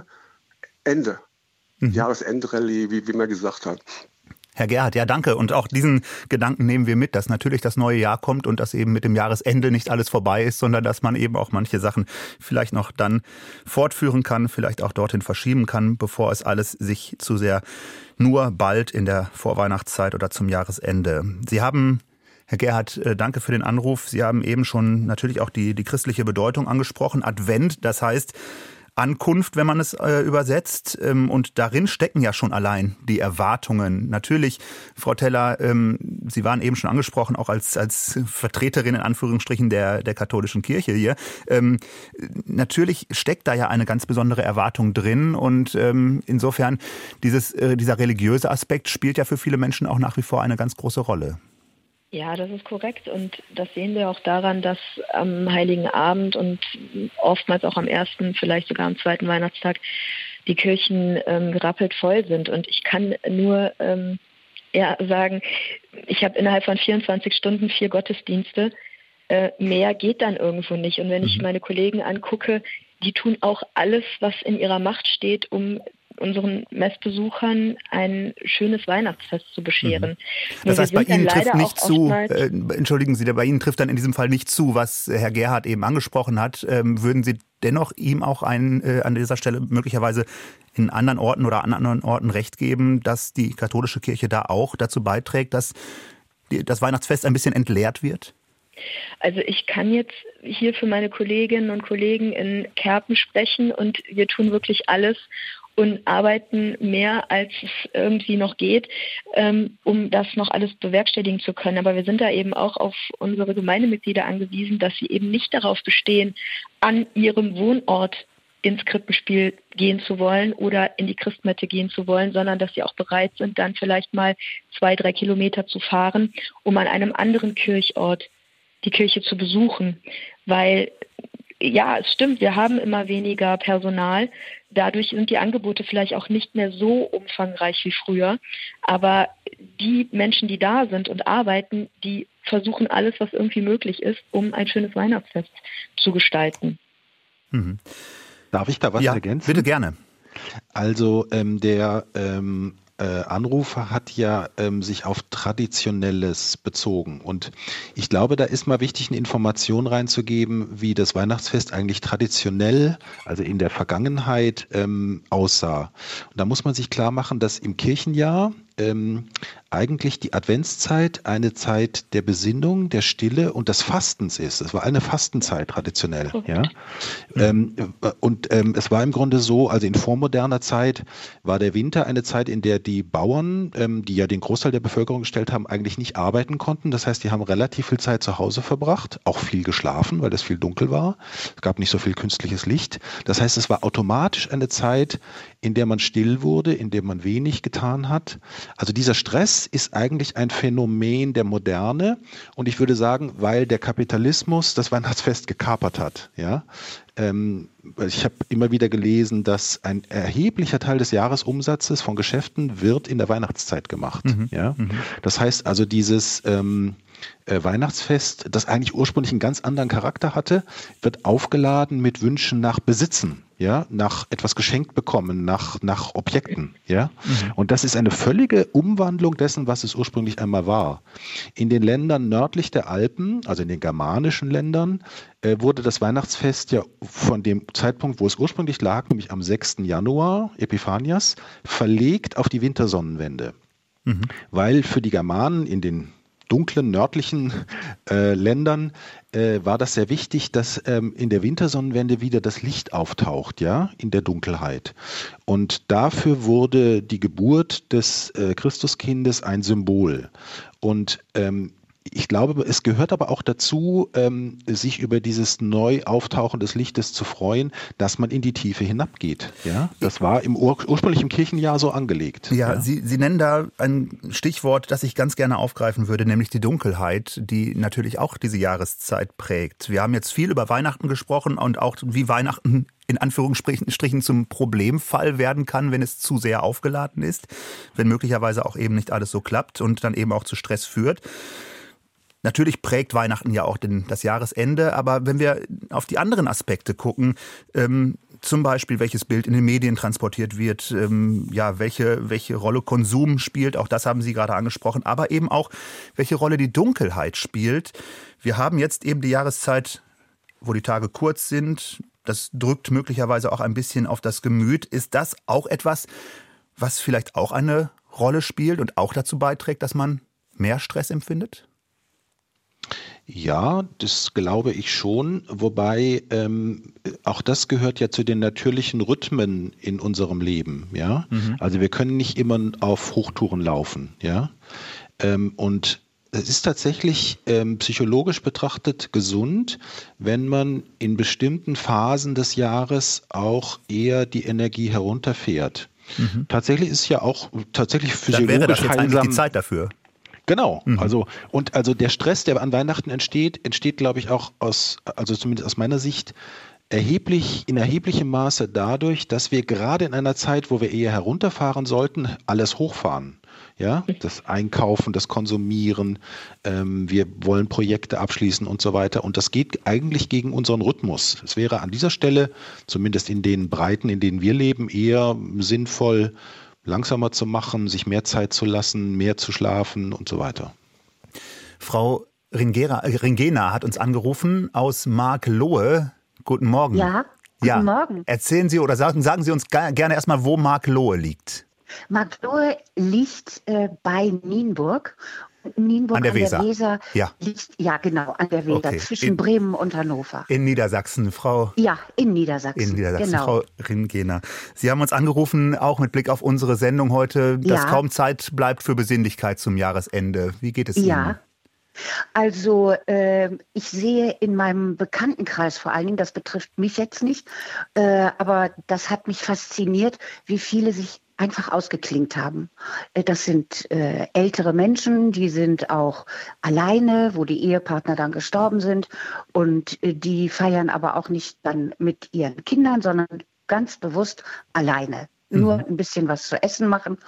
S7: Ende. Mhm. Jahresendrallye, wie, wie man gesagt hat.
S2: Herr Gerhard, ja danke. Und auch diesen Gedanken nehmen wir mit, dass natürlich das neue Jahr kommt und dass eben mit dem Jahresende nicht alles vorbei ist, sondern dass man eben auch manche Sachen vielleicht noch dann fortführen kann, vielleicht auch dorthin verschieben kann, bevor es alles sich zu sehr nur bald in der Vorweihnachtszeit oder zum Jahresende. Sie haben, Herr Gerhard, danke für den Anruf. Sie haben eben schon natürlich auch die, die christliche Bedeutung angesprochen. Advent, das heißt Ankunft, wenn man es äh, übersetzt. Ähm, und darin stecken ja schon allein die Erwartungen. Natürlich, Frau Teller, ähm, Sie waren eben schon angesprochen, auch als, als Vertreterin in Anführungsstrichen der, der katholischen Kirche hier. Ähm, natürlich steckt da ja eine ganz besondere Erwartung drin. Und ähm, insofern, dieses, äh, dieser religiöse Aspekt spielt ja für viele Menschen auch nach wie vor eine ganz große Rolle.
S3: Ja, das ist korrekt und das sehen wir auch daran, dass am Heiligen Abend und oftmals auch am ersten, vielleicht sogar am zweiten Weihnachtstag die Kirchen ähm, gerappelt voll sind. Und ich kann nur ähm, eher sagen, ich habe innerhalb von vierundzwanzig Stunden vier Gottesdienste. Äh, mehr geht dann irgendwo nicht. Und wenn ich meine Kollegen angucke, die tun auch alles, was in ihrer Macht steht, um unseren Messbesuchern ein schönes Weihnachtsfest zu bescheren.
S2: Mhm. Das heißt, bei Ihnen trifft nicht zu, äh, entschuldigen Sie, bei Ihnen trifft dann in diesem Fall nicht zu, was Herr Gerhard eben angesprochen hat. Ähm, würden Sie dennoch ihm auch ein, äh, an dieser Stelle möglicherweise in anderen Orten oder an anderen Orten Recht geben, dass die katholische Kirche da auch dazu beiträgt, dass die, das Weihnachtsfest ein bisschen entleert wird?
S3: Also ich kann jetzt hier für meine Kolleginnen und Kollegen in Kerpen sprechen und wir tun wirklich alles und arbeiten mehr, als es irgendwie noch geht, ähm, um das noch alles bewerkstelligen zu können. Aber wir sind da eben auch auf unsere Gemeindemitglieder angewiesen, dass sie eben nicht darauf bestehen, an ihrem Wohnort ins Krippenspiel gehen zu wollen oder in die Christmette gehen zu wollen, sondern dass sie auch bereit sind, dann vielleicht mal zwei, drei Kilometer zu fahren, um an einem anderen Kirchort die Kirche zu besuchen. Weil, ja, es stimmt, wir haben immer weniger Personal. Dadurch sind die Angebote vielleicht auch nicht mehr so umfangreich wie früher. Aber die Menschen, die da sind und arbeiten, die versuchen alles, was irgendwie möglich ist, um ein schönes Weihnachtsfest zu gestalten.
S2: Mhm.
S4: Darf ich da was
S2: ja,
S4: ergänzen?
S2: Bitte gerne.
S4: Also ähm, der ähm, äh, Anrufer hat ja ähm, sich auf Traditionelles bezogen. Und ich glaube, da ist mal wichtig, eine Information reinzugeben, wie das Weihnachtsfest eigentlich traditionell, also in der Vergangenheit, ähm, aussah. Und da muss man sich klar machen, dass im Kirchenjahr ähm, eigentlich die Adventszeit eine Zeit der Besinnung, der Stille und des Fastens ist. Es war eine Fastenzeit traditionell. Ja? Ähm, und ähm, es war im Grunde so, also in vormoderner Zeit war der Winter eine Zeit, in der die Bauern, ähm, die ja den Großteil der Bevölkerung gestellt haben, eigentlich nicht arbeiten konnten. Das heißt, die haben relativ viel Zeit zu Hause verbracht, auch viel geschlafen, weil es viel dunkel war. Es gab nicht so viel künstliches Licht. Das heißt, es war automatisch eine Zeit, in der man still wurde, in der man wenig getan hat. Also dieser Stress ist eigentlich ein Phänomen der Moderne und ich würde sagen, weil der Kapitalismus das Weihnachtsfest gekapert hat. Ja? Ähm, ich habe immer wieder gelesen, dass ein erheblicher Teil des Jahresumsatzes von Geschäften wird in der Weihnachtszeit gemacht. Mhm. Ja? Mhm. Das heißt also dieses ähm, äh, Weihnachtsfest, das eigentlich ursprünglich einen ganz anderen Charakter hatte, wird aufgeladen mit Wünschen nach Besitzen. Ja, nach etwas geschenkt bekommen, nach, nach Objekten, ja. Mhm. Und das ist eine völlige Umwandlung dessen, was es ursprünglich einmal war. In den Ländern nördlich der Alpen, also in den germanischen Ländern, äh, wurde das Weihnachtsfest ja von dem Zeitpunkt, wo es ursprünglich lag, nämlich am sechsten Januar, Epiphanias, verlegt auf die Wintersonnenwende. Mhm. Weil für die Germanen in den dunklen nördlichen äh, Ländern äh, war das sehr wichtig, dass ähm, in der Wintersonnenwende wieder das Licht auftaucht, ja, in der Dunkelheit. Und dafür wurde die Geburt des äh, Christuskindes ein Symbol. Und ähm, ich glaube, es gehört aber auch dazu, ähm, sich über dieses Neuauftauchen des Lichtes zu freuen, dass man in die Tiefe hinabgeht. Ja, das war im Ur- ursprünglich im Kirchenjahr so angelegt.
S2: Ja,
S4: ja.
S2: Sie, Sie nennen da ein Stichwort, das ich ganz gerne aufgreifen würde, nämlich die Dunkelheit, die natürlich auch diese Jahreszeit prägt. Wir haben jetzt viel über Weihnachten gesprochen und auch wie Weihnachten in Anführungsstrichen zum Problemfall werden kann, wenn es zu sehr aufgeladen ist, wenn möglicherweise auch eben nicht alles so klappt und dann eben auch zu Stress führt. Natürlich prägt Weihnachten ja auch den, das Jahresende, aber wenn wir auf die anderen Aspekte gucken, ähm, zum Beispiel welches Bild in den Medien transportiert wird, ähm, ja, welche, welche Rolle Konsum spielt, auch das haben Sie gerade angesprochen, aber eben auch, welche Rolle die Dunkelheit spielt. Wir haben jetzt eben die Jahreszeit, wo die Tage kurz sind, das drückt möglicherweise auch ein bisschen auf das Gemüt. Ist das auch etwas, was vielleicht auch eine Rolle spielt und auch dazu beiträgt, dass man mehr Stress empfindet?
S4: Ja, das glaube ich schon, wobei ähm, auch das gehört ja zu den natürlichen Rhythmen in unserem Leben, ja. Mhm. Also wir können nicht immer auf Hochtouren laufen, ja. Ähm, und es ist tatsächlich ähm, psychologisch betrachtet gesund, wenn man in bestimmten Phasen des Jahres auch eher die Energie herunterfährt. Mhm. Tatsächlich ist ja auch tatsächlich physiologisch
S2: Dann wäre das jetzt
S4: heilsam.
S2: eigentlich die Zeit dafür.
S4: Genau, mhm. also und also der Stress, der an Weihnachten entsteht, entsteht, glaube ich, auch aus, also zumindest aus meiner Sicht, erheblich, in erheblichem Maße dadurch, dass wir gerade in einer Zeit, wo wir eher herunterfahren sollten, alles hochfahren. Ja, das Einkaufen, das Konsumieren, ähm, wir wollen Projekte abschließen und so weiter. Und das geht eigentlich gegen unseren Rhythmus. Es wäre an dieser Stelle, zumindest in den Breiten, in denen wir leben, eher sinnvoll, langsamer zu machen, sich mehr Zeit zu lassen, mehr zu schlafen und so weiter.
S2: Frau Ringera, Ringena hat uns angerufen aus Marklohe. Guten Morgen.
S8: Ja, guten
S2: ja.
S8: Morgen.
S2: Erzählen Sie oder sagen, sagen Sie uns gerne erstmal, wo Marklohe liegt.
S8: Marklohe liegt äh, bei Nienburg. Nienburg
S2: an der
S8: an
S2: Weser,
S8: der Weser
S2: ja.
S8: liegt, ja genau, an der Weser,
S2: okay.
S8: zwischen
S2: in,
S8: Bremen und Hannover.
S2: In Niedersachsen, Frau?
S8: Ja, in Niedersachsen.
S2: In Niedersachsen,
S8: genau.
S2: Frau Ringena. Sie haben uns angerufen, auch mit Blick auf unsere Sendung heute, dass
S8: ja.
S2: kaum Zeit bleibt für Besinnlichkeit zum Jahresende. Wie geht es Ihnen?
S8: Ja. Also äh, ich sehe in meinem Bekanntenkreis vor allen Dingen, das betrifft mich jetzt nicht, äh, aber das hat mich fasziniert, wie viele sich einfach ausgeklinkt haben. Das sind äh, ältere Menschen, die sind auch alleine, wo die Ehepartner dann gestorben sind und äh, die feiern aber auch nicht dann mit ihren Kindern, sondern ganz bewusst alleine. nur
S2: Mhm.
S8: ein bisschen was zu essen machen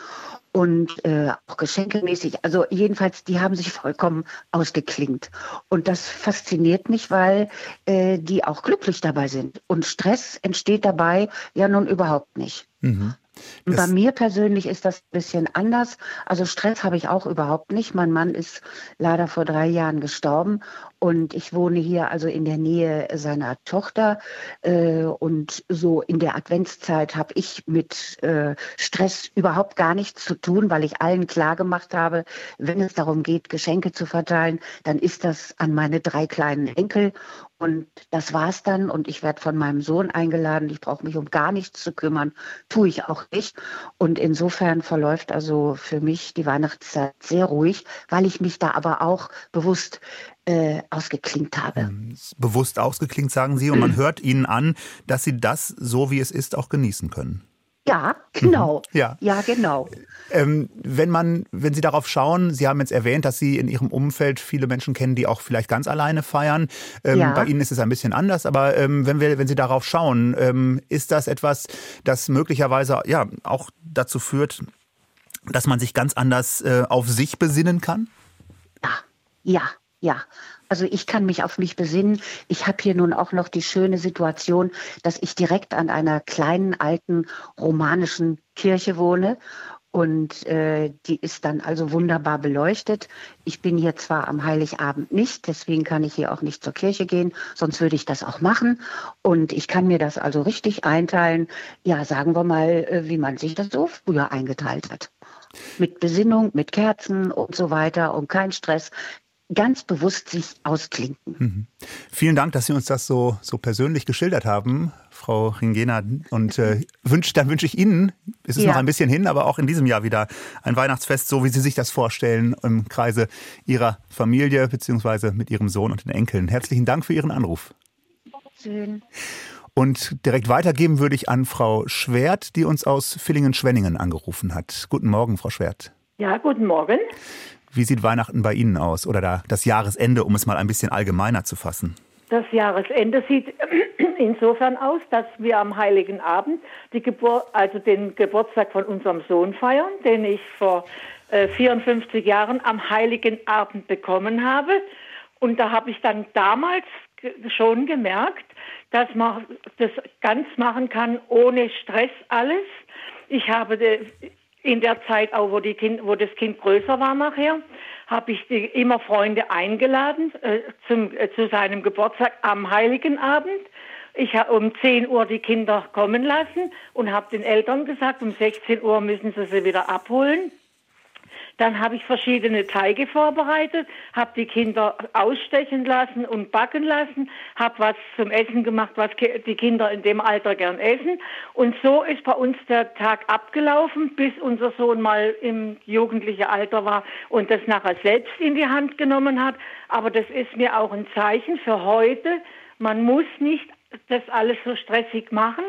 S8: und äh, auch geschenkemäßig. Also jedenfalls, die haben sich vollkommen ausgeklingt. Und das fasziniert mich, weil äh, die auch glücklich dabei sind. Und Stress entsteht dabei ja nun überhaupt nicht.
S2: Mhm.
S8: Und bei
S2: Es-
S8: mir persönlich ist das ein bisschen anders. Also Stress habe ich auch überhaupt nicht. Mein Mann ist leider vor drei Jahren gestorben und ich wohne hier also in der Nähe seiner Tochter. Äh, und so in der Adventszeit habe ich mit äh, Stress überhaupt gar nichts zu tun, weil ich allen klar gemacht habe, wenn es darum geht, Geschenke zu verteilen, dann ist das an meine drei kleinen Enkel. Und das war's dann. Und ich werde von meinem Sohn eingeladen. Ich brauche mich um gar nichts zu kümmern. Tue ich auch nicht. Und insofern verläuft also für mich die Weihnachtszeit sehr ruhig, weil ich mich da aber auch bewusst äh, ausgeklinkt habe.
S2: Bewusst ausgeklingt, sagen Sie, und man hört Ihnen an, dass Sie das, so wie es ist, auch genießen können.
S8: Ja, genau.
S2: Mhm. Ja.
S8: Ja, genau.
S2: Ähm, wenn man, wenn Sie darauf schauen, Sie haben jetzt erwähnt, dass Sie in Ihrem Umfeld viele Menschen kennen, die auch vielleicht ganz alleine feiern. Ähm,
S8: Ja.
S2: Bei Ihnen ist es ein bisschen anders, aber ähm, wenn wir, wenn Sie darauf schauen, ähm, ist das etwas, das möglicherweise ja auch dazu führt, dass man sich ganz anders äh, auf sich besinnen kann?
S8: Ja, ja, ja. Also ich kann mich auf mich besinnen. Ich habe hier nun auch noch die schöne Situation, dass ich direkt an einer kleinen, alten, romanischen Kirche wohne. Und äh, die ist dann also wunderbar beleuchtet. Ich bin hier zwar am Heiligabend nicht, deswegen kann ich hier auch nicht zur Kirche gehen, sonst würde ich das auch machen. Und ich kann mir das also richtig einteilen, ja, sagen wir mal, äh, wie man sich das so früher eingeteilt hat. Mit Besinnung, mit Kerzen und so weiter und kein Stress. Ganz bewusst sich ausklinken.
S2: Mhm. Vielen Dank, dass Sie uns das so, so persönlich geschildert haben, Frau Ringena. Und äh, wünsch, dann wünsche ich Ihnen, es ist
S8: Ja.
S2: noch ein bisschen hin, aber auch in diesem Jahr wieder ein Weihnachtsfest, so wie Sie sich das vorstellen, im Kreise Ihrer Familie beziehungsweise mit Ihrem Sohn und den Enkeln. Herzlichen Dank für Ihren Anruf.
S8: Schön.
S2: Und direkt weitergeben würde ich an Frau Schwert, die uns aus Villingen-Schwenningen angerufen hat. Guten Morgen, Frau Schwert.
S9: Ja, guten Morgen.
S2: Wie sieht Weihnachten bei Ihnen aus? Oder da das Jahresende, um es mal ein bisschen allgemeiner zu fassen?
S9: Das Jahresende sieht insofern aus, dass wir am Heiligen Abend die Gebur- also den Geburtstag von unserem Sohn feiern, den ich vor äh, vierundfünfzig Jahren am Heiligen Abend bekommen habe. Und da habe ich dann damals ge- schon gemerkt, dass man das ganz machen kann ohne Stress alles. Ich habe de- in der Zeit, auch wo, die kind, wo das Kind größer war nachher, habe ich die, immer Freunde eingeladen äh, zum, äh, zu seinem Geburtstag am Heiligen Abend. Ich habe um zehn Uhr die Kinder kommen lassen und habe den Eltern gesagt, um sechzehn Uhr müssen sie sie wieder abholen. Dann habe ich verschiedene Teige vorbereitet, habe die Kinder ausstechen lassen und backen lassen, habe was zum Essen gemacht, was die Kinder in dem Alter gern essen. Und so ist bei uns der Tag abgelaufen, bis unser Sohn mal im jugendlichen Alter war und das nachher selbst in die Hand genommen hat. Aber das ist mir auch ein Zeichen für heute. Man muss nicht das alles so stressig machen.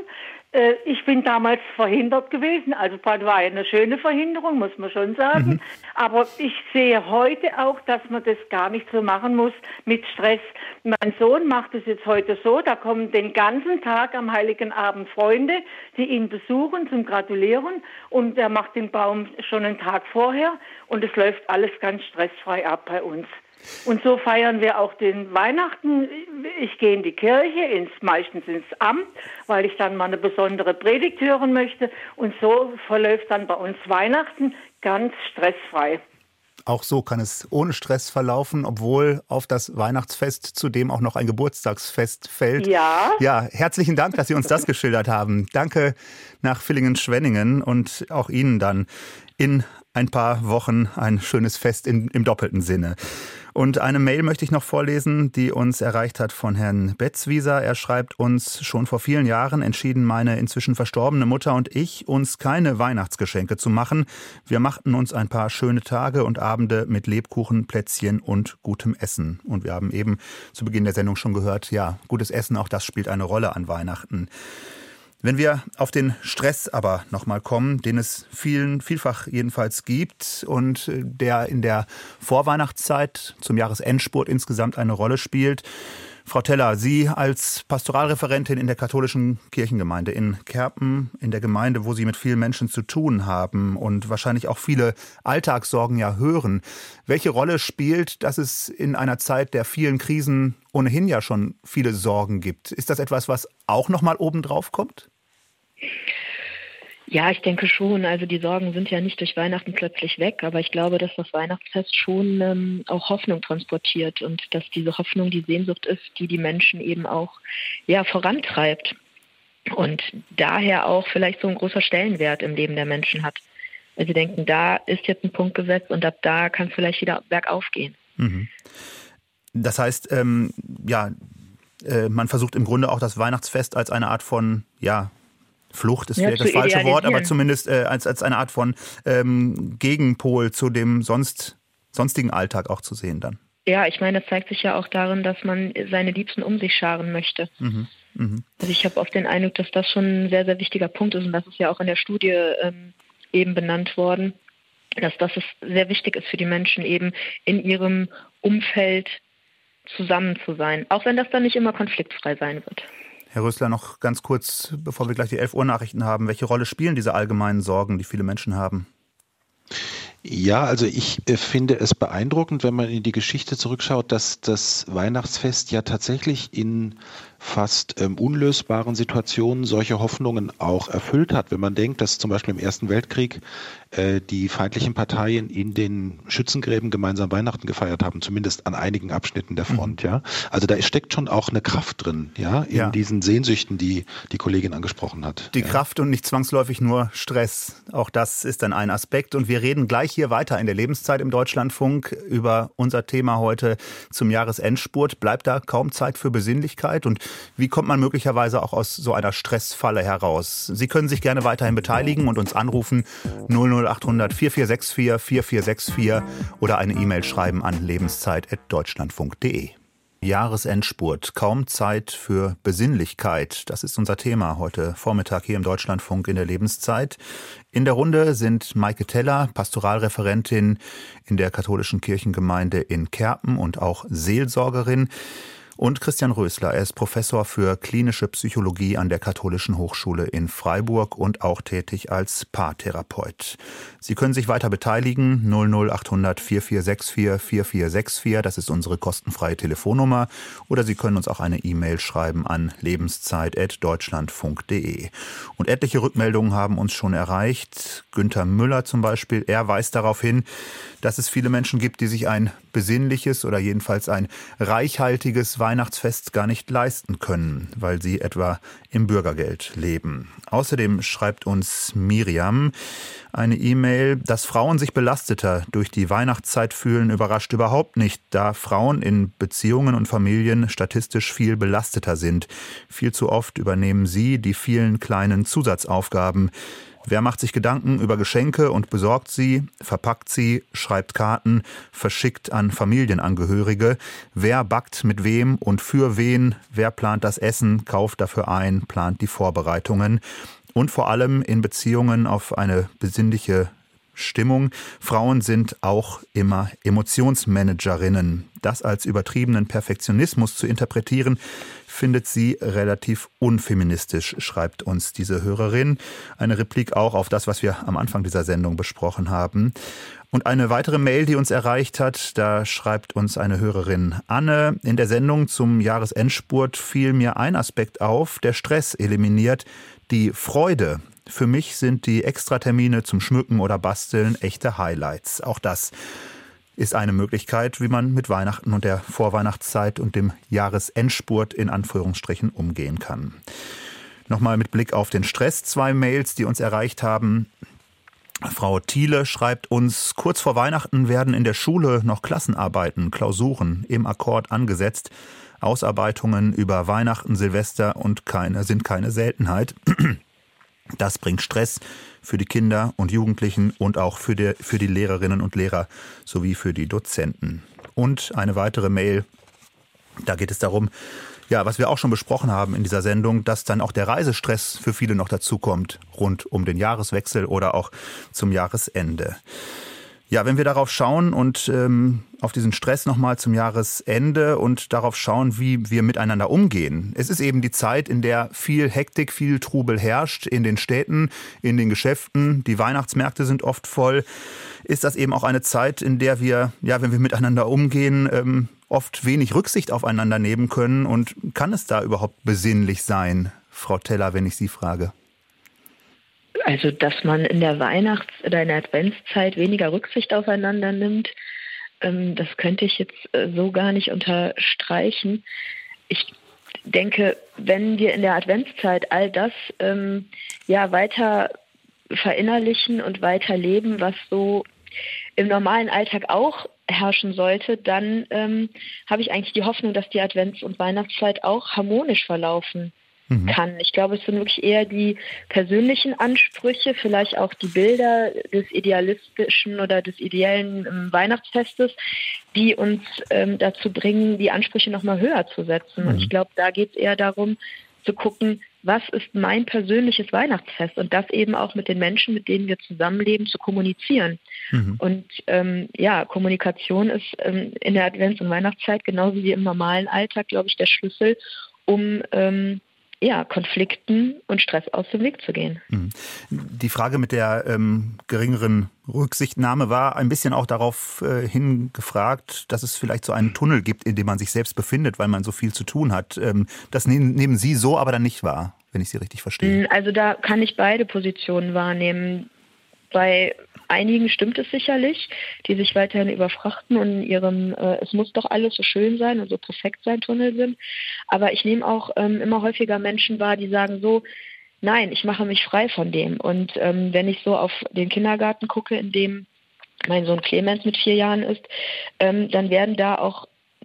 S9: Ich bin damals verhindert gewesen, also das war eine schöne Verhinderung, muss man schon sagen. Mhm. Aber ich sehe heute auch, dass man das gar nicht so machen muss mit Stress. Mein Sohn macht es jetzt heute so, da kommen den ganzen Tag am Heiligen Abend Freunde, die ihn besuchen zum Gratulieren und er macht den Baum schon einen Tag vorher und es läuft alles ganz stressfrei ab bei uns. Und so feiern wir auch den Weihnachten. Ich gehe in die Kirche, ins, meistens ins Amt, weil ich dann mal eine besondere Predigt hören möchte. Und so verläuft dann bei uns Weihnachten ganz stressfrei.
S2: Auch so kann es ohne Stress verlaufen, obwohl auf das Weihnachtsfest zudem auch noch ein Geburtstagsfest fällt.
S9: Ja.
S2: Ja, herzlichen Dank, dass Sie uns das geschildert haben. Danke nach Villingen-Schwenningen und auch Ihnen dann in ein paar Wochen ein schönes Fest in, im doppelten Sinne. Und eine Mail möchte ich noch vorlesen, die uns erreicht hat von Herrn Betzwieser. Er schreibt uns: Schon vor vielen Jahren entschieden meine inzwischen verstorbene Mutter und ich, uns keine Weihnachtsgeschenke zu machen. Wir machten uns ein paar schöne Tage und Abende mit Lebkuchen, Plätzchen und gutem Essen. Und wir haben eben zu Beginn der Sendung schon gehört, ja, gutes Essen, auch das spielt eine Rolle an Weihnachten. Wenn wir auf den Stress aber nochmal kommen, den es vielen, vielfach jedenfalls gibt und der in der Vorweihnachtszeit zum Jahresendspurt insgesamt eine Rolle spielt. Frau Teller, Sie als Pastoralreferentin in der katholischen Kirchengemeinde in Kerpen, in der Gemeinde, wo Sie mit vielen Menschen zu tun haben und wahrscheinlich auch viele Alltagssorgen ja hören. Welche Rolle spielt, dass es in einer Zeit der vielen Krisen ohnehin ja schon viele Sorgen gibt? Ist das etwas, was auch noch mal obendrauf kommt?
S3: Ja, ich denke schon. Also die Sorgen sind ja nicht durch Weihnachten plötzlich weg, aber ich glaube, dass das Weihnachtsfest schon ähm, auch Hoffnung transportiert und dass diese Hoffnung die Sehnsucht ist, die die Menschen eben auch ja, vorantreibt und daher auch vielleicht so ein großer Stellenwert im Leben der Menschen hat. Also sie denken, da ist jetzt ein Punkt gesetzt und ab da kann es vielleicht wieder bergauf gehen.
S2: Mhm. Das heißt, ähm, ja, äh, man versucht im Grunde auch das Weihnachtsfest als eine Art von, ja, Flucht ist
S3: ja,
S2: vielleicht das falsche Wort, aber zumindest äh, als, als eine Art von ähm, Gegenpol zu dem sonst, sonstigen Alltag auch zu sehen dann.
S3: Ja, ich meine, das zeigt sich ja auch darin, dass man seine Liebsten um sich scharen möchte. Mhm. Mhm. Also ich habe oft den Eindruck, dass das schon ein sehr, sehr wichtiger Punkt ist und das ist ja auch in der Studie ähm, eben benannt worden, dass das ist, sehr wichtig ist für die Menschen eben in ihrem Umfeld zusammen zu sein, auch wenn das dann nicht immer konfliktfrei sein wird.
S2: Herr Rösler, noch ganz kurz, bevor wir gleich die elf Uhr Nachrichten haben. Welche Rolle spielen diese allgemeinen Sorgen, die viele Menschen haben?
S4: Ja, also ich äh, finde es beeindruckend, wenn man in die Geschichte zurückschaut, dass das Weihnachtsfest ja tatsächlich in fast ähm, unlösbaren Situationen solche Hoffnungen auch erfüllt hat. Wenn man denkt, dass zum Beispiel im Ersten Weltkrieg äh, die feindlichen Parteien in den Schützengräben gemeinsam Weihnachten gefeiert haben, zumindest an einigen Abschnitten der Front. Mhm. Ja, also da steckt schon auch eine Kraft drin, ja, in ja. diesen Sehnsüchten, die die Kollegin angesprochen hat.
S2: Die
S4: ja.
S2: Kraft und nicht zwangsläufig nur Stress. Auch das ist dann ein Aspekt. Und wir reden gleich hier weiter in der Lebenszeit im Deutschlandfunk über unser Thema heute zum Jahresendspurt. Bleibt da kaum Zeit für Besinnlichkeit? Und wie kommt man möglicherweise auch aus so einer Stressfalle heraus? Sie können sich gerne weiterhin beteiligen und uns anrufen null null acht hundert vier vier sechs vier vier vier sechs vier oder eine E-Mail schreiben an lebenszeit at deutschlandfunk punkt de. Jahresendspurt, kaum Zeit für Besinnlichkeit. Das ist unser Thema heute Vormittag hier im Deutschlandfunk in der Lebenszeit. In der Runde sind Maike Teller, Pastoralreferentin in der katholischen Kirchengemeinde in Kerpen und auch Seelsorgerin. Und Christian Rösler, er ist Professor für klinische Psychologie an der Katholischen Hochschule in Freiburg und auch tätig als Paartherapeut. Sie können sich weiter beteiligen, null null acht hundert vier vier sechs vier vier vier sechs vier, das ist unsere kostenfreie Telefonnummer. Oder Sie können uns auch eine E-Mail schreiben an lebenszeit at deutschlandfunk punkt de. Und etliche Rückmeldungen haben uns schon erreicht. Günther Müller zum Beispiel, er weist darauf hin, dass es viele Menschen gibt, die sich ein besinnliches oder jedenfalls ein reichhaltiges Weihnachtsfest gar nicht leisten können, weil sie etwa im Bürgergeld leben. Außerdem schreibt uns Miriam eine E-Mail, dass Frauen sich belasteter durch die Weihnachtszeit fühlen, überrascht überhaupt nicht, da Frauen in Beziehungen und Familien statistisch viel belasteter sind. Viel zu oft übernehmen sie die vielen kleinen Zusatzaufgaben. Wer macht sich Gedanken über Geschenke und besorgt sie, verpackt sie, schreibt Karten, verschickt an Familienangehörige? Wer backt mit wem und für wen? Wer plant das Essen, kauft dafür ein, plant die Vorbereitungen? Und vor allem in Beziehungen auf eine besinnliche Stimmung. Frauen sind auch immer Emotionsmanagerinnen. Das als übertriebenen Perfektionismus zu interpretieren, findet sie relativ unfeministisch, schreibt uns diese Hörerin. Eine Replik auch auf das, was wir am Anfang dieser Sendung besprochen haben. Und eine weitere Mail, die uns erreicht hat, da schreibt uns eine Hörerin Anne. In der Sendung zum Jahresendspurt fiel mir ein Aspekt auf, der Stress eliminiert, die Freude. Für mich sind die Extratermine zum Schmücken oder Basteln echte Highlights. Auch das ist eine Möglichkeit, wie man mit Weihnachten und der Vorweihnachtszeit und dem Jahresendspurt in Anführungsstrichen umgehen kann. Nochmal mit Blick auf den Stress, zwei Mails, die uns erreicht haben. Frau Thiele schreibt uns, kurz vor Weihnachten werden in der Schule noch Klassenarbeiten, Klausuren im Akkord angesetzt. Ausarbeitungen über Weihnachten, Silvester und keine, sind keine Seltenheit. Das bringt Stress für die Kinder und Jugendlichen und auch für die, für die Lehrerinnen und Lehrer sowie für die Dozenten. Und eine weitere Mail, da geht es darum, ja, was wir auch schon besprochen haben in dieser Sendung, dass dann auch der Reisestress für viele noch dazukommt, rund um den Jahreswechsel oder auch zum Jahresende. Ja, wenn wir darauf schauen und ähm, auf diesen Stress nochmal zum Jahresende und darauf schauen, wie wir miteinander umgehen. Es ist eben die Zeit, in der viel Hektik, viel Trubel herrscht in den Städten, in den Geschäften. Die Weihnachtsmärkte sind oft voll. Ist das eben auch eine Zeit, in der wir, ja, wenn wir miteinander umgehen, ähm, oft wenig Rücksicht aufeinander nehmen können? Und kann es da überhaupt besinnlich sein, Frau Teller, wenn ich Sie frage?
S3: Also, dass man in der Weihnachts- oder in der Adventszeit weniger Rücksicht aufeinander nimmt, ähm, das könnte ich jetzt äh, so gar nicht unterstreichen. Ich denke, wenn wir in der Adventszeit all das ähm, ja weiter verinnerlichen und weiter leben, was so im normalen Alltag auch herrschen sollte, dann ähm, habe ich eigentlich die Hoffnung, dass die Advents- und Weihnachtszeit auch harmonisch verlaufen kann. Ich glaube, es sind wirklich eher die persönlichen Ansprüche, vielleicht auch die Bilder des idealistischen oder des ideellen ähm, Weihnachtsfestes, die uns ähm, dazu bringen, die Ansprüche nochmal höher zu setzen. Mhm. Und ich glaube, da geht es eher darum, zu gucken, was ist mein persönliches Weihnachtsfest und das eben auch mit den Menschen, mit denen wir zusammenleben, zu kommunizieren. Mhm. Und ähm, ja, Kommunikation ist ähm, in der Advents- und Weihnachtszeit genauso wie im normalen Alltag, glaube ich, der Schlüssel, um ähm, ja, Konflikten und Stress aus dem Weg zu gehen.
S2: Die Frage mit der ähm, geringeren Rücksichtnahme war ein bisschen auch darauf äh, hingefragt, dass es vielleicht so einen Tunnel gibt, in dem man sich selbst befindet, weil man so viel zu tun hat. Ähm, das nehmen, nehmen Sie so aber dann nicht wahr, wenn ich Sie richtig verstehe.
S3: Also da kann ich beide Positionen wahrnehmen. Bei einigen stimmt es sicherlich, die sich weiterhin überfrachten und in ihrem äh, es muss doch alles so schön sein und so perfekt sein Tunnel sind. Aber ich nehme auch ähm, immer häufiger Menschen wahr, die sagen so, nein, ich mache mich frei von dem. Und ähm, wenn ich so auf den Kindergarten gucke, in dem mein Sohn Clemens mit vier Jahren ist, ähm, dann werden da auch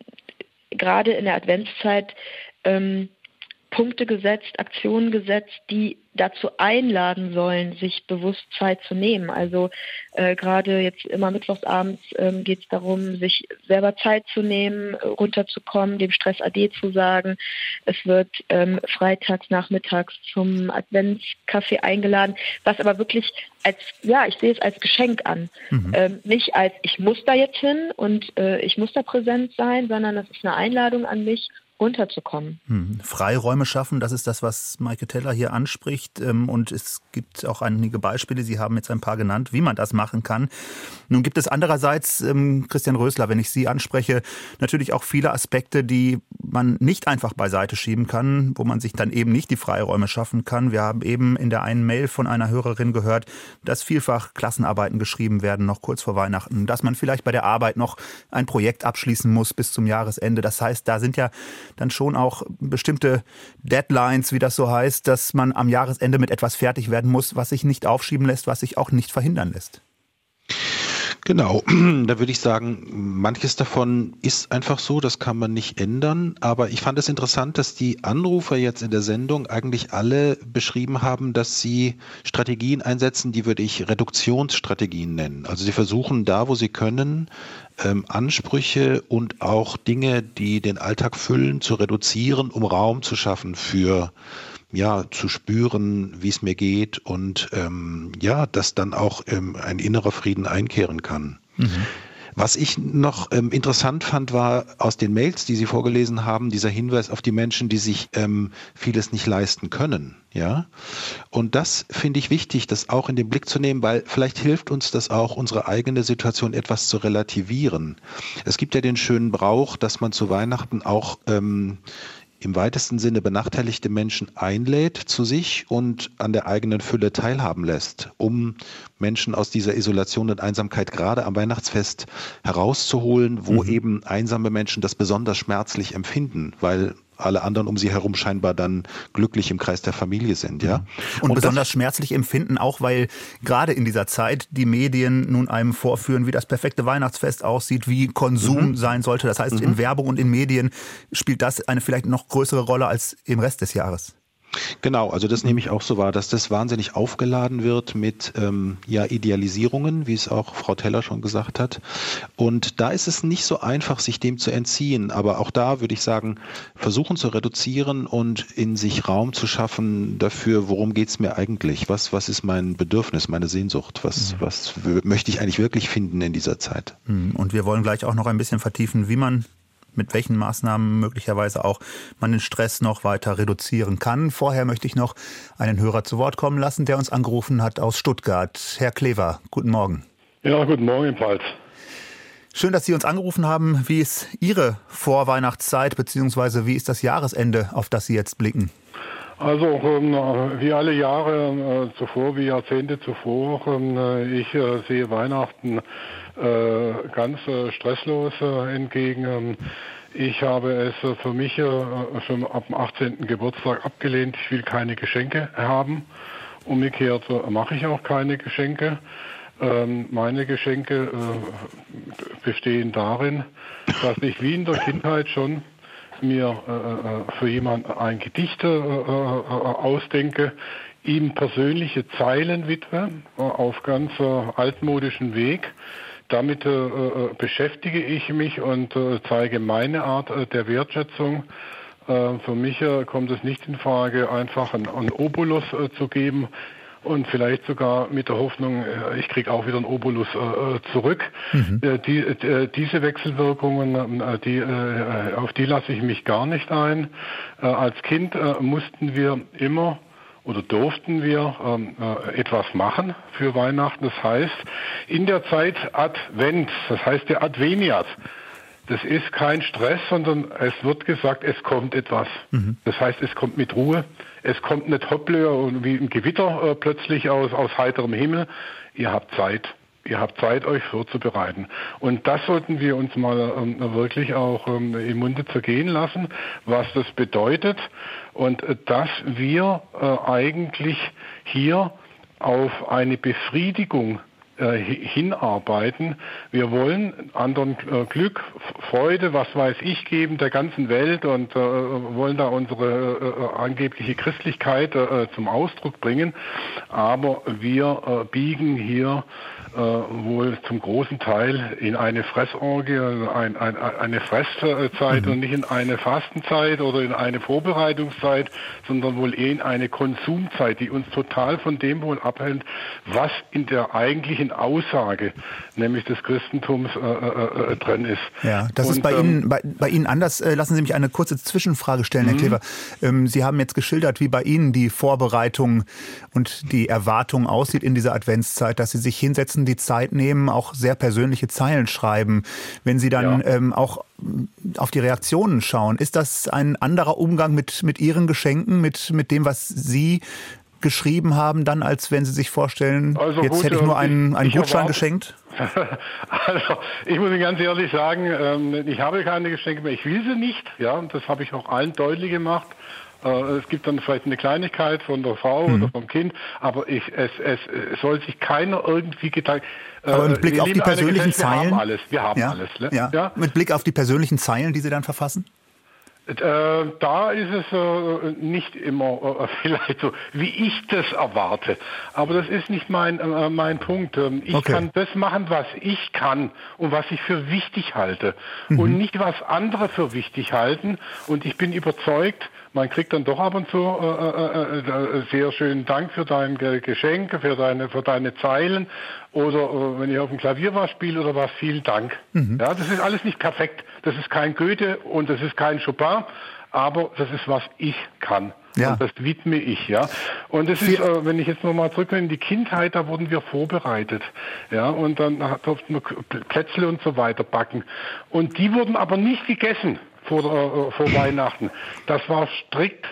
S3: gerade in der Adventszeit ähm, Punkte gesetzt, Aktionen gesetzt, die dazu einladen sollen, sich bewusst Zeit zu nehmen. Also äh, gerade jetzt immer mittwochsabends ähm, geht es darum, sich selber Zeit zu nehmen, runterzukommen, dem Stress Ade zu sagen. Es wird ähm, freitags nachmittags zum Adventskaffee eingeladen, was aber wirklich als, ja, ich sehe es als Geschenk an. Mhm. Ähm, nicht als, ich muss da jetzt hin und äh, ich muss da präsent sein, sondern es ist eine Einladung an mich, runterzukommen.
S2: Hm. Freiräume schaffen, das ist das, was Maike Teller hier anspricht. Und es gibt auch einige Beispiele, Sie haben jetzt ein paar genannt, wie man das machen kann. Nun gibt es andererseits, Christian Rösler, wenn ich Sie anspreche, natürlich auch viele Aspekte, die man nicht einfach beiseite schieben kann, wo man sich dann eben nicht die Freiräume schaffen kann. Wir haben eben in der einen Mail von einer Hörerin gehört, dass vielfach Klassenarbeiten geschrieben werden, noch kurz vor Weihnachten, dass man vielleicht bei der Arbeit noch ein Projekt abschließen muss bis zum Jahresende. Das heißt, da sind ja dann schon auch bestimmte Deadlines, wie das so heißt, dass man am Jahresende mit etwas fertig werden muss, was sich nicht aufschieben lässt, was sich auch nicht verhindern lässt.
S4: Genau, da würde ich sagen, manches davon ist einfach so, das kann man nicht ändern. Aber ich fand es interessant, dass die Anrufer jetzt in der Sendung eigentlich alle beschrieben haben, dass sie Strategien einsetzen, die würde ich Reduktionsstrategien nennen. Also sie versuchen da, wo sie können, ähm, Ansprüche und auch Dinge, die den Alltag füllen, zu reduzieren, um Raum zu schaffen für ja, zu spüren, wie es mir geht und ähm, ja, dass dann auch ähm, ein innerer Frieden einkehren kann. Mhm. Was ich noch ähm, interessant fand, war aus den Mails, die Sie vorgelesen haben, dieser Hinweis auf die Menschen, die sich ähm, vieles nicht leisten können. Ja, und das finde ich wichtig, das auch in den Blick zu nehmen, weil vielleicht hilft uns das auch, unsere eigene Situation etwas zu relativieren. Es gibt ja den schönen Brauch, dass man zu Weihnachten auch ähm, im weitesten Sinne benachteiligte Menschen einlädt zu sich und an der eigenen Fülle teilhaben lässt, um Menschen aus dieser Isolation und Einsamkeit gerade am Weihnachtsfest herauszuholen, wo mhm. eben einsame Menschen das besonders schmerzlich empfinden, weil alle anderen um sie herum scheinbar dann glücklich im Kreis der Familie sind, ja.
S2: Und, und besonders
S4: das,
S2: schmerzlich empfinden auch, weil gerade in dieser Zeit die Medien nun einem vorführen, wie das perfekte Weihnachtsfest aussieht, wie Konsum mhm. sein sollte. Das heißt, mhm. in Werbung und in Medien spielt das eine vielleicht noch größere Rolle als im Rest des Jahres.
S4: Genau, also das nehme ich auch so wahr, dass das wahnsinnig aufgeladen wird mit ähm, ja, Idealisierungen, wie es auch Frau Teller schon gesagt hat. Und da ist es nicht so einfach, sich dem zu entziehen. Aber auch da würde ich sagen, versuchen zu reduzieren und in sich Raum zu schaffen dafür, worum geht es mir eigentlich? Was, was ist mein Bedürfnis, meine Sehnsucht? Was, mhm. was möchte ich eigentlich wirklich finden in dieser Zeit?
S2: Und wir wollen gleich auch noch ein bisschen vertiefen, wie man mit welchen Maßnahmen möglicherweise auch man den Stress noch weiter reduzieren kann. Vorher möchte ich noch einen Hörer zu Wort kommen lassen, der uns angerufen hat aus Stuttgart. Herr Klever, guten Morgen.
S10: Ja, guten Morgen ebenfalls.
S2: Schön, dass Sie uns angerufen haben. Wie ist Ihre Vorweihnachtszeit, beziehungsweise wie ist das Jahresende, auf das Sie jetzt blicken?
S10: Also wie alle Jahre äh, zuvor, wie Jahrzehnte zuvor, äh, ich äh, sehe Weihnachten äh, ganz äh, stresslos äh, entgegen. Ich habe es äh, für mich äh, schon ab dem achtzehnten Geburtstag abgelehnt. Ich will keine Geschenke haben. Umgekehrt äh, mache ich auch keine Geschenke. Ähm, meine Geschenke äh, bestehen darin, dass ich wie in der Kindheit schon mir äh, für jemanden ein Gedicht äh, ausdenke, ihm persönliche Zeilen widme, äh, auf ganz äh, altmodischen Weg. Damit äh, beschäftige ich mich und äh, zeige meine Art äh, der Wertschätzung. Äh, für mich äh, kommt es nicht in Frage, einfach einen, einen Obolus äh, zu geben. Und vielleicht sogar mit der Hoffnung, ich kriege auch wieder einen Obolus äh, zurück. Mhm. Äh, die, äh, diese Wechselwirkungen, äh, die, äh, auf die lasse ich mich gar nicht ein. Äh, als Kind äh, mussten wir immer oder durften wir ähm, äh, etwas machen für Weihnachten. Das heißt, in der Zeit Advent, das heißt der Adveniat, das ist kein Stress, sondern es wird gesagt, es kommt etwas. Mhm. Das heißt, es kommt mit Ruhe. Es kommt nicht hopplö und wie ein Gewitter äh, plötzlich aus, aus heiterem Himmel. Ihr habt Zeit. Ihr habt Zeit, euch vorzubereiten. Und das sollten wir uns mal ähm, wirklich auch ähm, im Munde zergehen lassen, was das bedeutet. Und äh, dass wir äh, eigentlich hier auf eine Befriedigung hinarbeiten. Wir wollen anderen Glück, Freude, was weiß ich, geben der ganzen Welt und äh, wollen da unsere äh, angebliche Christlichkeit äh, zum Ausdruck bringen. Aber wir äh, biegen hier äh, wohl zum großen Teil in eine Fressorgie, ein, ein, eine Fresszeit mhm. und nicht in eine Fastenzeit oder in eine Vorbereitungszeit, sondern wohl eher in eine Konsumzeit, die uns total von dem wohl abhält, was in der eigentlichen Aussage, nämlich des Christentums, äh, äh, äh, drin ist.
S2: Ja, das und, ist bei ähm, Ihnen bei, bei Ihnen anders. Äh, lassen Sie mich eine kurze Zwischenfrage stellen, Herr Klever. Ähm, Sie haben jetzt geschildert, wie bei Ihnen die Vorbereitung und die Erwartung aussieht in dieser Adventszeit, dass Sie sich hinsetzen, die Zeit nehmen, auch sehr persönliche Zeilen schreiben. Wenn Sie dann ja. ähm, auch auf die Reaktionen schauen, ist das ein anderer Umgang mit, mit Ihren Geschenken, mit, mit dem, was Sie geschrieben haben, dann, als wenn Sie sich vorstellen, also jetzt gut, hätte ich nur einen, einen ich Gutschein erwarte, geschenkt?
S10: Also, ich muss Ihnen ganz ehrlich sagen, ich habe keine Geschenke mehr. Ich will sie nicht. Ja, und das habe ich auch allen deutlich gemacht. Es gibt dann vielleicht eine Kleinigkeit von der Frau mhm. oder vom Kind, aber ich, es, es, es soll sich keiner irgendwie geteilt.
S2: Aber mit Blick auf die persönlichen Zeilen?
S10: Wir haben alles. Wir haben ja, alles. Ne?
S2: Ja. Ja. Mit Blick auf die persönlichen Zeilen, die Sie dann verfassen?
S10: Äh, da ist es äh, nicht immer äh, vielleicht so, wie ich das erwarte. Aber das ist nicht mein, äh, mein Punkt. Ähm, ich okay. kann das machen, was ich kann und was ich für wichtig halte. Mhm. Und nicht, was andere für wichtig halten. Und ich bin überzeugt, man kriegt dann doch ab und zu äh, äh, sehr schönen Dank für dein Geschenk, für deine, für deine Zeilen. Oder äh, wenn ich auf dem Klavier was spiele oder was, vielen Dank. Mhm. Ja, das ist alles nicht perfekt. Das ist kein Goethe und das ist kein Chopin, aber das ist, was ich kann. Ja. Und das widme ich, ja. Und das ist, äh, wenn ich jetzt nochmal zurückkomme in die Kindheit, da wurden wir vorbereitet. Ja, und dann durften wir Plätzle und so weiter backen. Und die wurden aber nicht gegessen vor, äh, vor Weihnachten. Das war strikt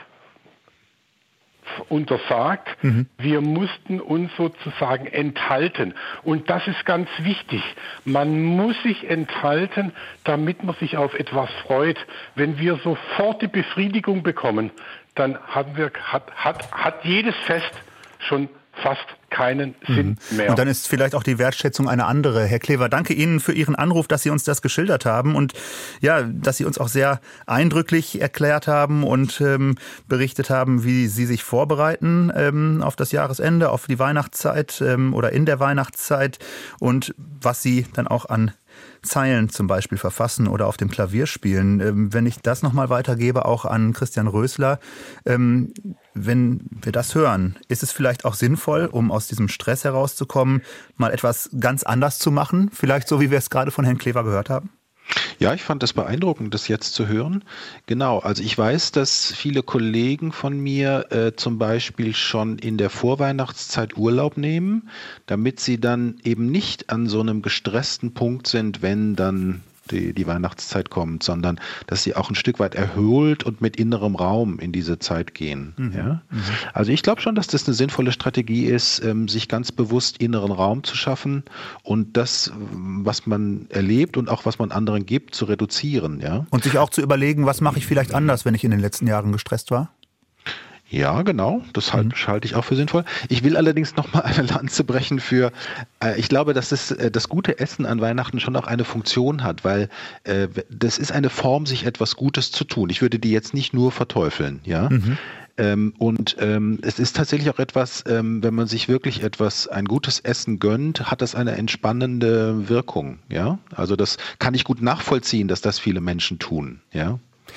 S10: untersagt. Mhm. Wir mussten uns sozusagen enthalten. Und das ist ganz wichtig. Man muss sich enthalten, damit man sich auf etwas freut. Wenn wir sofort die Befriedigung bekommen, dann haben wir, hat, hat, hat jedes Fest schon fast keinen Sinn mehr.
S2: Und dann ist vielleicht auch die Wertschätzung eine andere. Herr Klever, danke Ihnen für Ihren Anruf, dass Sie uns das geschildert haben und ja, dass Sie uns auch sehr eindrücklich erklärt haben und ähm, berichtet haben, wie Sie sich vorbereiten ähm, auf das Jahresende, auf die Weihnachtszeit ähm, oder in der Weihnachtszeit und was Sie dann auch an Zeilen zum Beispiel verfassen oder auf dem Klavier spielen. Ähm, wenn ich das nochmal weitergebe, auch an Christian Rösler, ähm, wenn wir das hören, ist es vielleicht auch sinnvoll, um aus diesem Stress herauszukommen, mal etwas ganz anders zu machen? Vielleicht so, wie wir es gerade von Herrn Klever gehört haben?
S4: Ja, ich fand das beeindruckend, das jetzt zu hören. Genau, also ich weiß, dass viele Kollegen von mir äh, zum Beispiel schon in der Vorweihnachtszeit Urlaub nehmen, damit sie dann eben nicht an so einem gestressten Punkt sind, wenn dann die, die Weihnachtszeit kommt, sondern dass sie auch ein Stück weit erholt und mit innerem Raum in diese Zeit gehen. Mhm. Ja? Mhm. Also ich glaube schon, dass das eine sinnvolle Strategie ist, ähm, sich ganz bewusst inneren Raum zu schaffen und das, was man erlebt und auch was man anderen gibt, zu reduzieren. Ja?
S2: Und sich auch zu überlegen, was mache ich vielleicht anders, wenn ich in den letzten Jahren gestresst war?
S4: Ja, genau. Das halte, mhm. halte ich auch für sinnvoll. Ich will allerdings noch mal eine Lanze brechen für, äh, ich glaube, dass es, äh, das gute Essen an Weihnachten schon auch eine Funktion hat, weil äh, das ist eine Form, sich etwas Gutes zu tun. Ich würde die jetzt nicht nur verteufeln, ja. Mhm. Ähm, und ähm, es ist tatsächlich auch etwas, ähm, wenn man sich wirklich etwas, ein gutes Essen gönnt, hat das eine entspannende Wirkung, ja. Also das kann ich gut nachvollziehen, dass das viele Menschen tun, ja.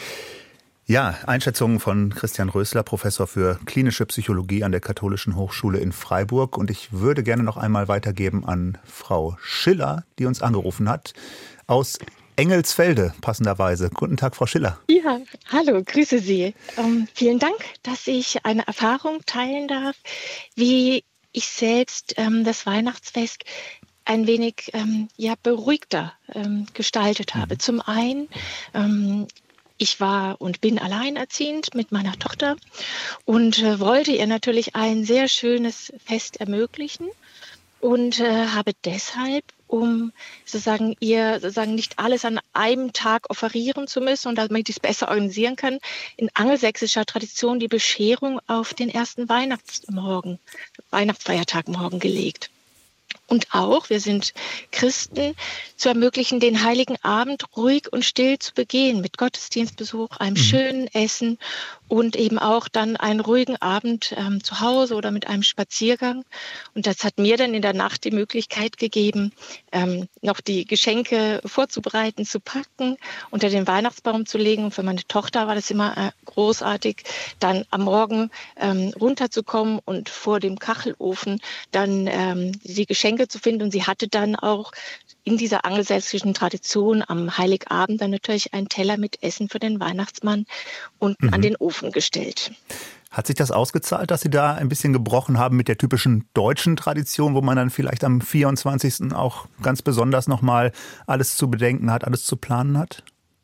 S2: Ja, Einschätzungen von Christian Rösler, Professor für klinische Psychologie an der Katholischen Hochschule in Freiburg. Und ich würde gerne noch einmal weitergeben an Frau Schiller, die uns angerufen hat, aus Engelsfelde passenderweise. Guten Tag, Frau Schiller.
S11: Ja, hallo, grüße Sie. Ähm, vielen Dank, dass ich eine Erfahrung teilen darf, wie ich selbst ähm, das Weihnachtsfest ein wenig ähm, ja, beruhigter ähm, gestaltet habe. Mhm. Zum einen, ähm, ich war und bin alleinerziehend mit meiner Tochter und äh, wollte ihr natürlich ein sehr schönes Fest ermöglichen und äh, habe deshalb, um sozusagen ihr sozusagen nicht alles an einem Tag offerieren zu müssen und damit ich es besser organisieren kann, in angelsächsischer Tradition die Bescherung auf den ersten Weihnachtsmorgen, Weihnachtsfeiertagmorgen gelegt. Und auch, wir sind Christen, zu ermöglichen, den Heiligen Abend ruhig und still zu begehen, mit Gottesdienstbesuch, einem mhm. schönen Essen und eben auch dann einen ruhigen Abend ähm, zu Hause oder mit einem Spaziergang. Und das hat mir dann in der Nacht die Möglichkeit gegeben, ähm, noch die Geschenke vorzubereiten, zu packen, unter den Weihnachtsbaum zu legen. Und für meine Tochter war das immer äh, großartig, dann am Morgen ähm, runterzukommen und vor dem Kachelofen dann ähm, die Geschenke zu finden. Und sie hatte dann auch in dieser angelsächsischen Tradition am Heiligabend dann natürlich einen Teller mit Essen für den Weihnachtsmann unten mhm. an den Ofen gestellt.
S2: Hat sich das ausgezahlt, dass Sie da ein bisschen gebrochen haben mit der typischen deutschen Tradition, wo man dann vielleicht am vierundzwanzigsten auch ganz besonders nochmal alles zu bedenken hat, alles zu planen hat?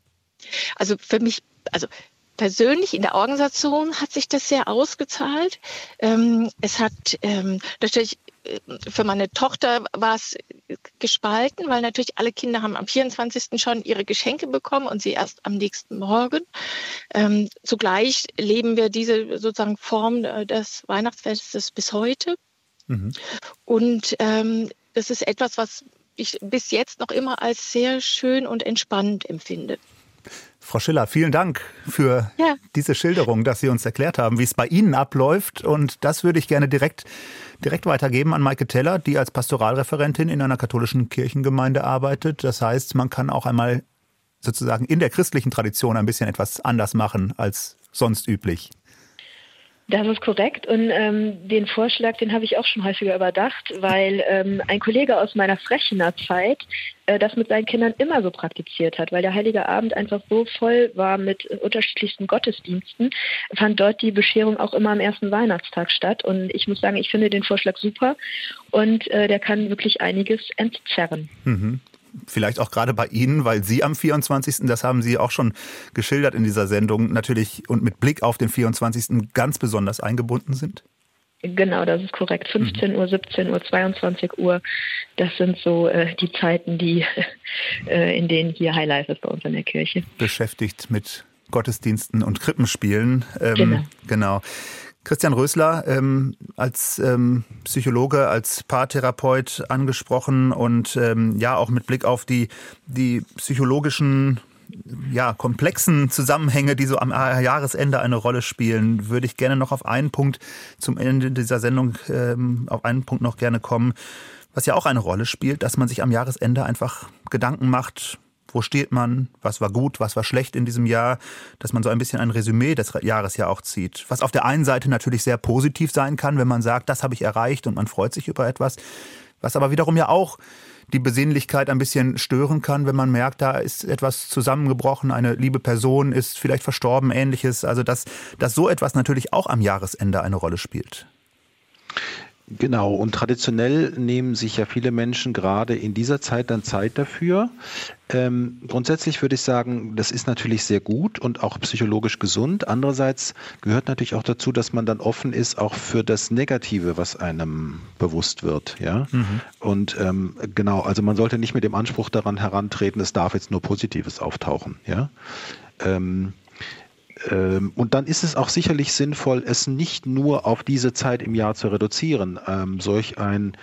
S11: Also für mich, also persönlich in der Organisation hat sich das sehr ausgezahlt. Ähm, es hat ähm, natürlich für meine Tochter war es gespalten, weil natürlich alle Kinder haben am vierundzwanzigsten schon ihre Geschenke bekommen und sie erst am nächsten Morgen. Ähm, zugleich leben wir diese sozusagen Form des Weihnachtsfestes bis heute. Mhm. Und ähm, das ist etwas, was ich bis jetzt noch immer als sehr schön und entspannend empfinde.
S2: Frau Schiller, vielen Dank für ja. diese Schilderung, dass Sie uns erklärt haben, wie es bei Ihnen abläuft. Und das würde ich gerne direkt, direkt weitergeben an Maike Teller, die als Pastoralreferentin in einer katholischen Kirchengemeinde arbeitet. Das heißt, man kann auch einmal sozusagen in der christlichen Tradition ein bisschen etwas anders machen als sonst üblich.
S3: Das ist korrekt und ähm, den Vorschlag, den habe ich auch schon häufiger überdacht, weil ähm, ein Kollege aus meiner Frechener Zeit äh, das mit seinen Kindern immer so praktiziert hat, weil der Heilige Abend einfach so voll war mit äh, unterschiedlichsten Gottesdiensten, fand dort die Bescherung auch immer am ersten Weihnachtstag statt und ich muss sagen, ich finde den Vorschlag super und äh, der kann wirklich einiges entzerren.
S2: Mhm. Vielleicht auch gerade bei Ihnen, weil Sie am vierundzwanzigsten, das haben Sie auch schon geschildert in dieser Sendung, natürlich und mit Blick auf den vierundzwanzigsten ganz besonders eingebunden sind?
S3: Genau, das ist korrekt. fünfzehn Uhr, siebzehn Uhr, zweiundzwanzig Uhr, das sind so äh, die Zeiten, die äh, in denen hier Highlife ist bei uns in der Kirche.
S2: Beschäftigt mit Gottesdiensten und Krippenspielen. Ähm,
S3: genau.
S2: genau. Christian Rösler, ähm, als ähm, Psychologe, als Paartherapeut angesprochen und ähm, ja auch mit Blick auf die, die psychologischen, ja, komplexen Zusammenhänge, die so am Jahresende eine Rolle spielen, würde ich gerne noch auf einen Punkt zum Ende dieser Sendung, ähm, auf einen Punkt noch gerne kommen, was ja auch eine Rolle spielt, dass man sich am Jahresende einfach Gedanken macht, wo steht man, was war gut, was war schlecht in diesem Jahr, dass man so ein bisschen ein Resümee des Jahres ja auch zieht. Was auf der einen Seite natürlich sehr positiv sein kann, wenn man sagt, das habe ich erreicht und man freut sich über etwas, was aber wiederum ja auch die Besinnlichkeit ein bisschen stören kann, wenn man merkt, da ist etwas zusammengebrochen, eine liebe Person ist vielleicht verstorben, Ähnliches. Also dass, dass so etwas natürlich auch am Jahresende eine Rolle spielt.
S4: Genau, und traditionell nehmen sich ja viele Menschen gerade in dieser Zeit dann Zeit dafür. Ähm, grundsätzlich würde ich sagen, das ist natürlich sehr gut und auch psychologisch gesund. Andererseits gehört natürlich auch dazu, dass man dann offen ist auch für das Negative, was einem bewusst wird. Ja? Mhm. Und ähm, genau, also man sollte nicht mit dem Anspruch daran herantreten, es darf jetzt nur Positives auftauchen. Ja. Ähm, Und dann ist es auch sicherlich sinnvoll, es nicht nur auf diese Zeit im Jahr zu reduzieren. Ähm, solch ein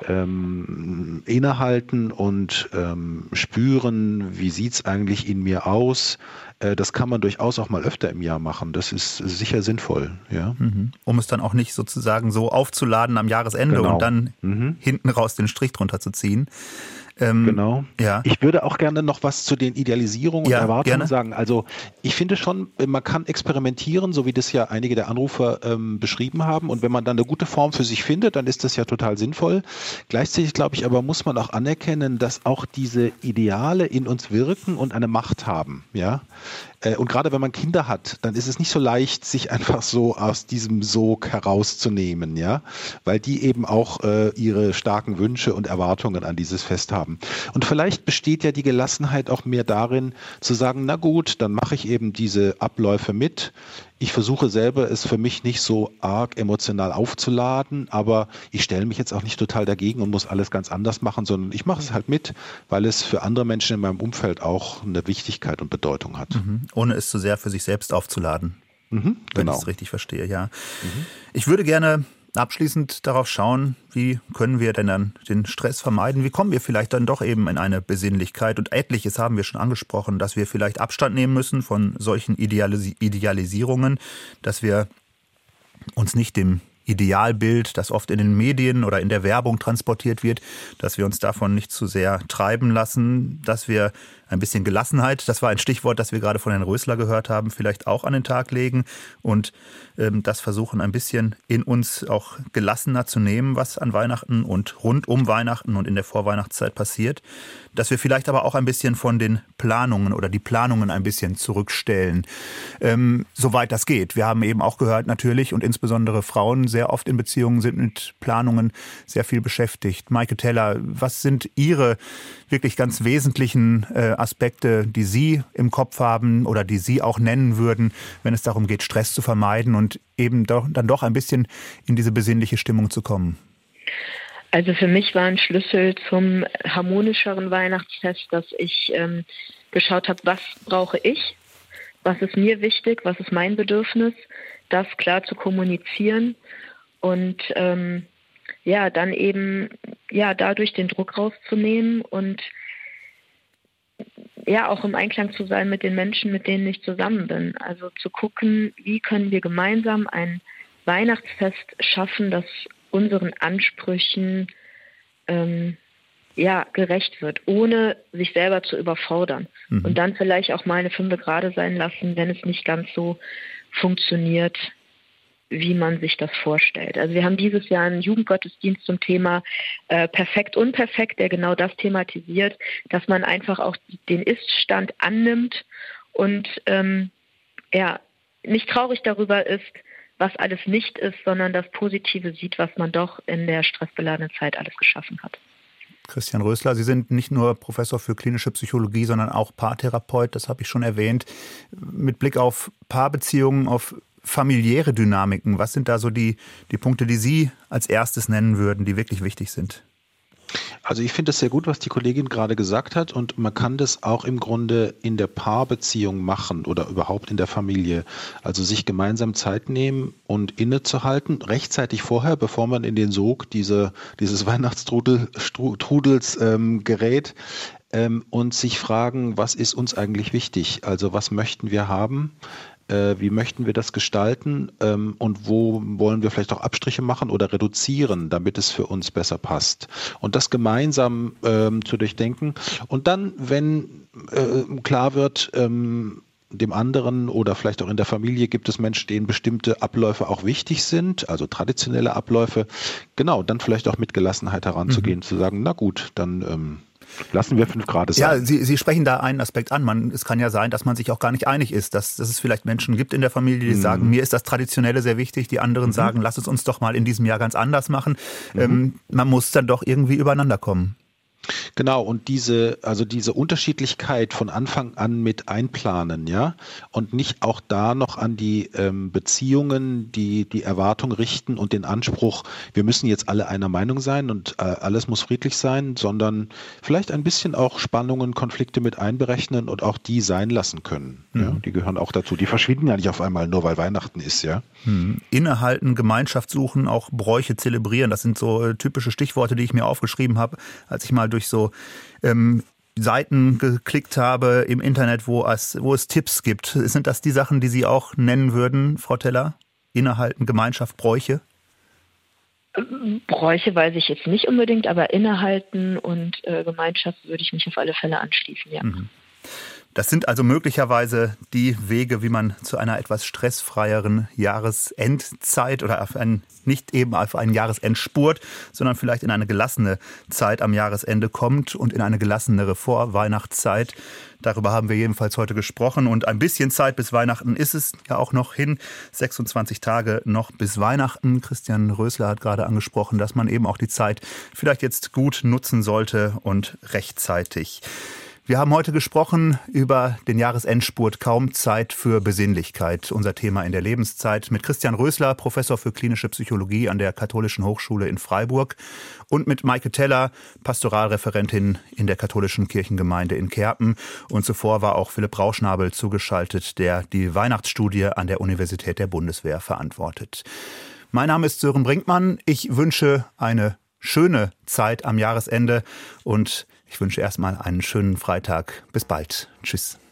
S4: ähm, Innehalten und ähm, Spüren, wie sieht es eigentlich in mir aus, äh, das kann man durchaus auch mal öfter im Jahr machen. Das ist sicher sinnvoll. Ja?
S2: Mhm. Um es dann auch nicht sozusagen so aufzuladen am Jahresende genau. und dann mhm. hinten raus den Strich drunter zu ziehen.
S4: Ähm, genau. Ja. Ich würde auch gerne noch was zu den Idealisierungen
S2: ja,
S4: und Erwartungen
S2: gerne.
S4: sagen. Also ich finde schon, man kann experimentieren, so wie das ja einige der Anrufer ähm, beschrieben haben. Und wenn man dann eine gute Form für sich findet, dann ist das ja total sinnvoll. Gleichzeitig, glaube ich, aber muss man auch anerkennen, dass auch diese Ideale in uns wirken und eine Macht haben. Ja. Und gerade wenn man Kinder hat, dann ist es nicht so leicht, sich einfach so aus diesem Sog herauszunehmen, ja, weil die eben auch äh, ihre starken Wünsche und Erwartungen an dieses Fest haben. Und vielleicht besteht ja die Gelassenheit auch mehr darin, zu sagen, na gut, dann mache ich eben diese Abläufe mit. Ich versuche selber, es für mich nicht so arg emotional aufzuladen, aber ich stelle mich jetzt auch nicht total dagegen und muss alles ganz anders machen, sondern ich mache es halt mit, weil es für andere Menschen in meinem Umfeld auch eine Wichtigkeit und Bedeutung hat.
S2: Mhm. Ohne es zu sehr für sich selbst aufzuladen,
S4: mhm,
S2: wenn
S4: genau.
S2: ich es richtig verstehe, ja. Mhm. Ich würde gerne abschließend darauf schauen, wie können wir denn dann den Stress vermeiden? Wie kommen wir vielleicht dann doch eben in eine Besinnlichkeit? Und etliches haben wir schon angesprochen, dass wir vielleicht Abstand nehmen müssen von solchen Idealis- Idealisierungen, dass wir uns nicht dem Idealbild, das oft in den Medien oder in der Werbung transportiert wird, dass wir uns davon nicht zu sehr treiben lassen, dass wir ein bisschen Gelassenheit, das war ein Stichwort, das wir gerade von Herrn Rösler gehört haben, vielleicht auch an den Tag legen und ähm, das versuchen ein bisschen in uns auch gelassener zu nehmen, was an Weihnachten und rund um Weihnachten und in der Vorweihnachtszeit passiert, dass wir vielleicht aber auch ein bisschen von den Planungen oder die Planungen ein bisschen zurückstellen, ähm, soweit das geht. Wir haben eben auch gehört natürlich und insbesondere Frauen sehr oft in Beziehungen sind mit Planungen sehr viel beschäftigt. Maike Teller, was sind Ihre wirklich ganz wesentlichen äh, Aspekte, die Sie im Kopf haben oder die Sie auch nennen würden, wenn es darum geht, Stress zu vermeiden und eben doch, dann doch ein bisschen in diese besinnliche Stimmung zu kommen?
S3: Also für mich war ein Schlüssel zum harmonischeren Weihnachtsfest, dass ich ähm, geschaut habe, was brauche ich, was ist mir wichtig, was ist mein Bedürfnis, das klar zu kommunizieren und ähm, ja, dann eben ja dadurch den Druck rauszunehmen und ja auch im Einklang zu sein mit den Menschen, mit denen ich zusammen bin. Also zu gucken, wie können wir gemeinsam ein Weihnachtsfest schaffen, das unseren Ansprüchen ähm, ja, gerecht wird, ohne sich selber zu überfordern. Mhm. Und dann vielleicht auch mal eine Fünfe gerade sein lassen, wenn es nicht ganz so funktioniert, wie man sich das vorstellt. Also wir haben dieses Jahr einen Jugendgottesdienst zum Thema äh, Perfekt, Unperfekt, der genau das thematisiert, dass man einfach auch den Ist-Stand annimmt und ähm, ja, nicht traurig darüber ist, was alles nicht ist, sondern das Positive sieht, was man doch in der stressbeladenen Zeit alles geschaffen hat.
S2: Christian Rösler, Sie sind nicht nur Professor für klinische Psychologie, sondern auch Paartherapeut, das habe ich schon erwähnt. Mit Blick auf Paarbeziehungen, auf familiäre Dynamiken, was sind da so die, die Punkte, die Sie als erstes nennen würden, die wirklich wichtig sind?
S4: Also ich finde es sehr gut, was die Kollegin gerade gesagt hat, und man kann das auch im Grunde in der Paarbeziehung machen oder überhaupt in der Familie. Also sich gemeinsam Zeit nehmen und innezuhalten, rechtzeitig vorher, bevor man in den Sog diese, dieses Weihnachtstrudels ähm, gerät, ähm, und sich fragen, was ist uns eigentlich wichtig? Also was möchten wir haben? Wie möchten wir das gestalten, ähm, und wo wollen wir vielleicht auch Abstriche machen oder reduzieren, damit es für uns besser passt. Und das gemeinsam ähm, zu durchdenken. Und dann, wenn äh, klar wird, ähm, dem anderen oder vielleicht auch in der Familie gibt es Menschen, denen bestimmte Abläufe auch wichtig sind, also traditionelle Abläufe, genau, dann vielleicht auch mit Gelassenheit heranzugehen, mhm. zu sagen, na gut, dann ähm, lassen wir fünf Grad sein.
S2: Ja, Sie, Sie sprechen da einen Aspekt an. Man, es kann ja sein, dass man sich auch gar nicht einig ist, dass, dass es vielleicht Menschen gibt in der Familie, die mhm. sagen, mir ist das Traditionelle sehr wichtig. Die anderen mhm. sagen, lass es uns doch mal in diesem Jahr ganz anders machen. Mhm. Ähm, man muss dann doch irgendwie übereinander kommen.
S4: Genau, und diese, also diese Unterschiedlichkeit von Anfang an mit einplanen, ja, und nicht auch da noch an die ähm, Beziehungen, die die Erwartung richten und den Anspruch, wir müssen jetzt alle einer Meinung sein und äh, alles muss friedlich sein, sondern vielleicht ein bisschen auch Spannungen, Konflikte mit einberechnen und auch die sein lassen können. Mhm. Ja, die gehören auch dazu. Die verschwinden ja nicht auf einmal, nur weil Weihnachten ist, ja.
S2: Mhm. Innehalten, Gemeinschaft suchen, auch Bräuche zelebrieren, das sind so äh, typische Stichworte, die ich mir aufgeschrieben habe, als ich mal durch so ähm, Seiten geklickt habe im Internet, wo es, wo es Tipps gibt. Sind das die Sachen, die Sie auch nennen würden, Frau Teller? Innehalten, Gemeinschaft, Bräuche?
S3: Bräuche weiß ich jetzt nicht unbedingt, aber Innehalten und äh, Gemeinschaft würde ich mich auf alle Fälle anschließen, ja.
S2: Mhm. Das sind also möglicherweise die Wege, wie man zu einer etwas stressfreieren Jahresendzeit oder auf einen, nicht eben auf einen Jahresendspurt, sondern vielleicht in eine gelassene Zeit am Jahresende kommt und in eine gelassenere Vorweihnachtszeit. Darüber haben wir jedenfalls heute gesprochen. Und ein bisschen Zeit bis Weihnachten ist es ja auch noch hin. sechsundzwanzig Tage noch bis Weihnachten. Christian Rösler hat gerade angesprochen, dass man eben auch die Zeit vielleicht jetzt gut nutzen sollte und rechtzeitig. Wir haben heute gesprochen über den Jahresendspurt, kaum Zeit für Besinnlichkeit, unser Thema in der Lebenszeit, mit Christian Rösler, Professor für klinische Psychologie an der Katholischen Hochschule in Freiburg, und mit Maike Teller, Pastoralreferentin in der katholischen Kirchengemeinde in Kerpen. Und zuvor war auch Philipp Rauschnabel zugeschaltet, der die Weihnachtsstudie an der Universität der Bundeswehr verantwortet. Mein Name ist Sören Brinkmann. Ich wünsche eine schöne Zeit am Jahresende und ich wünsche erstmal einen schönen Freitag. Bis bald. Tschüss.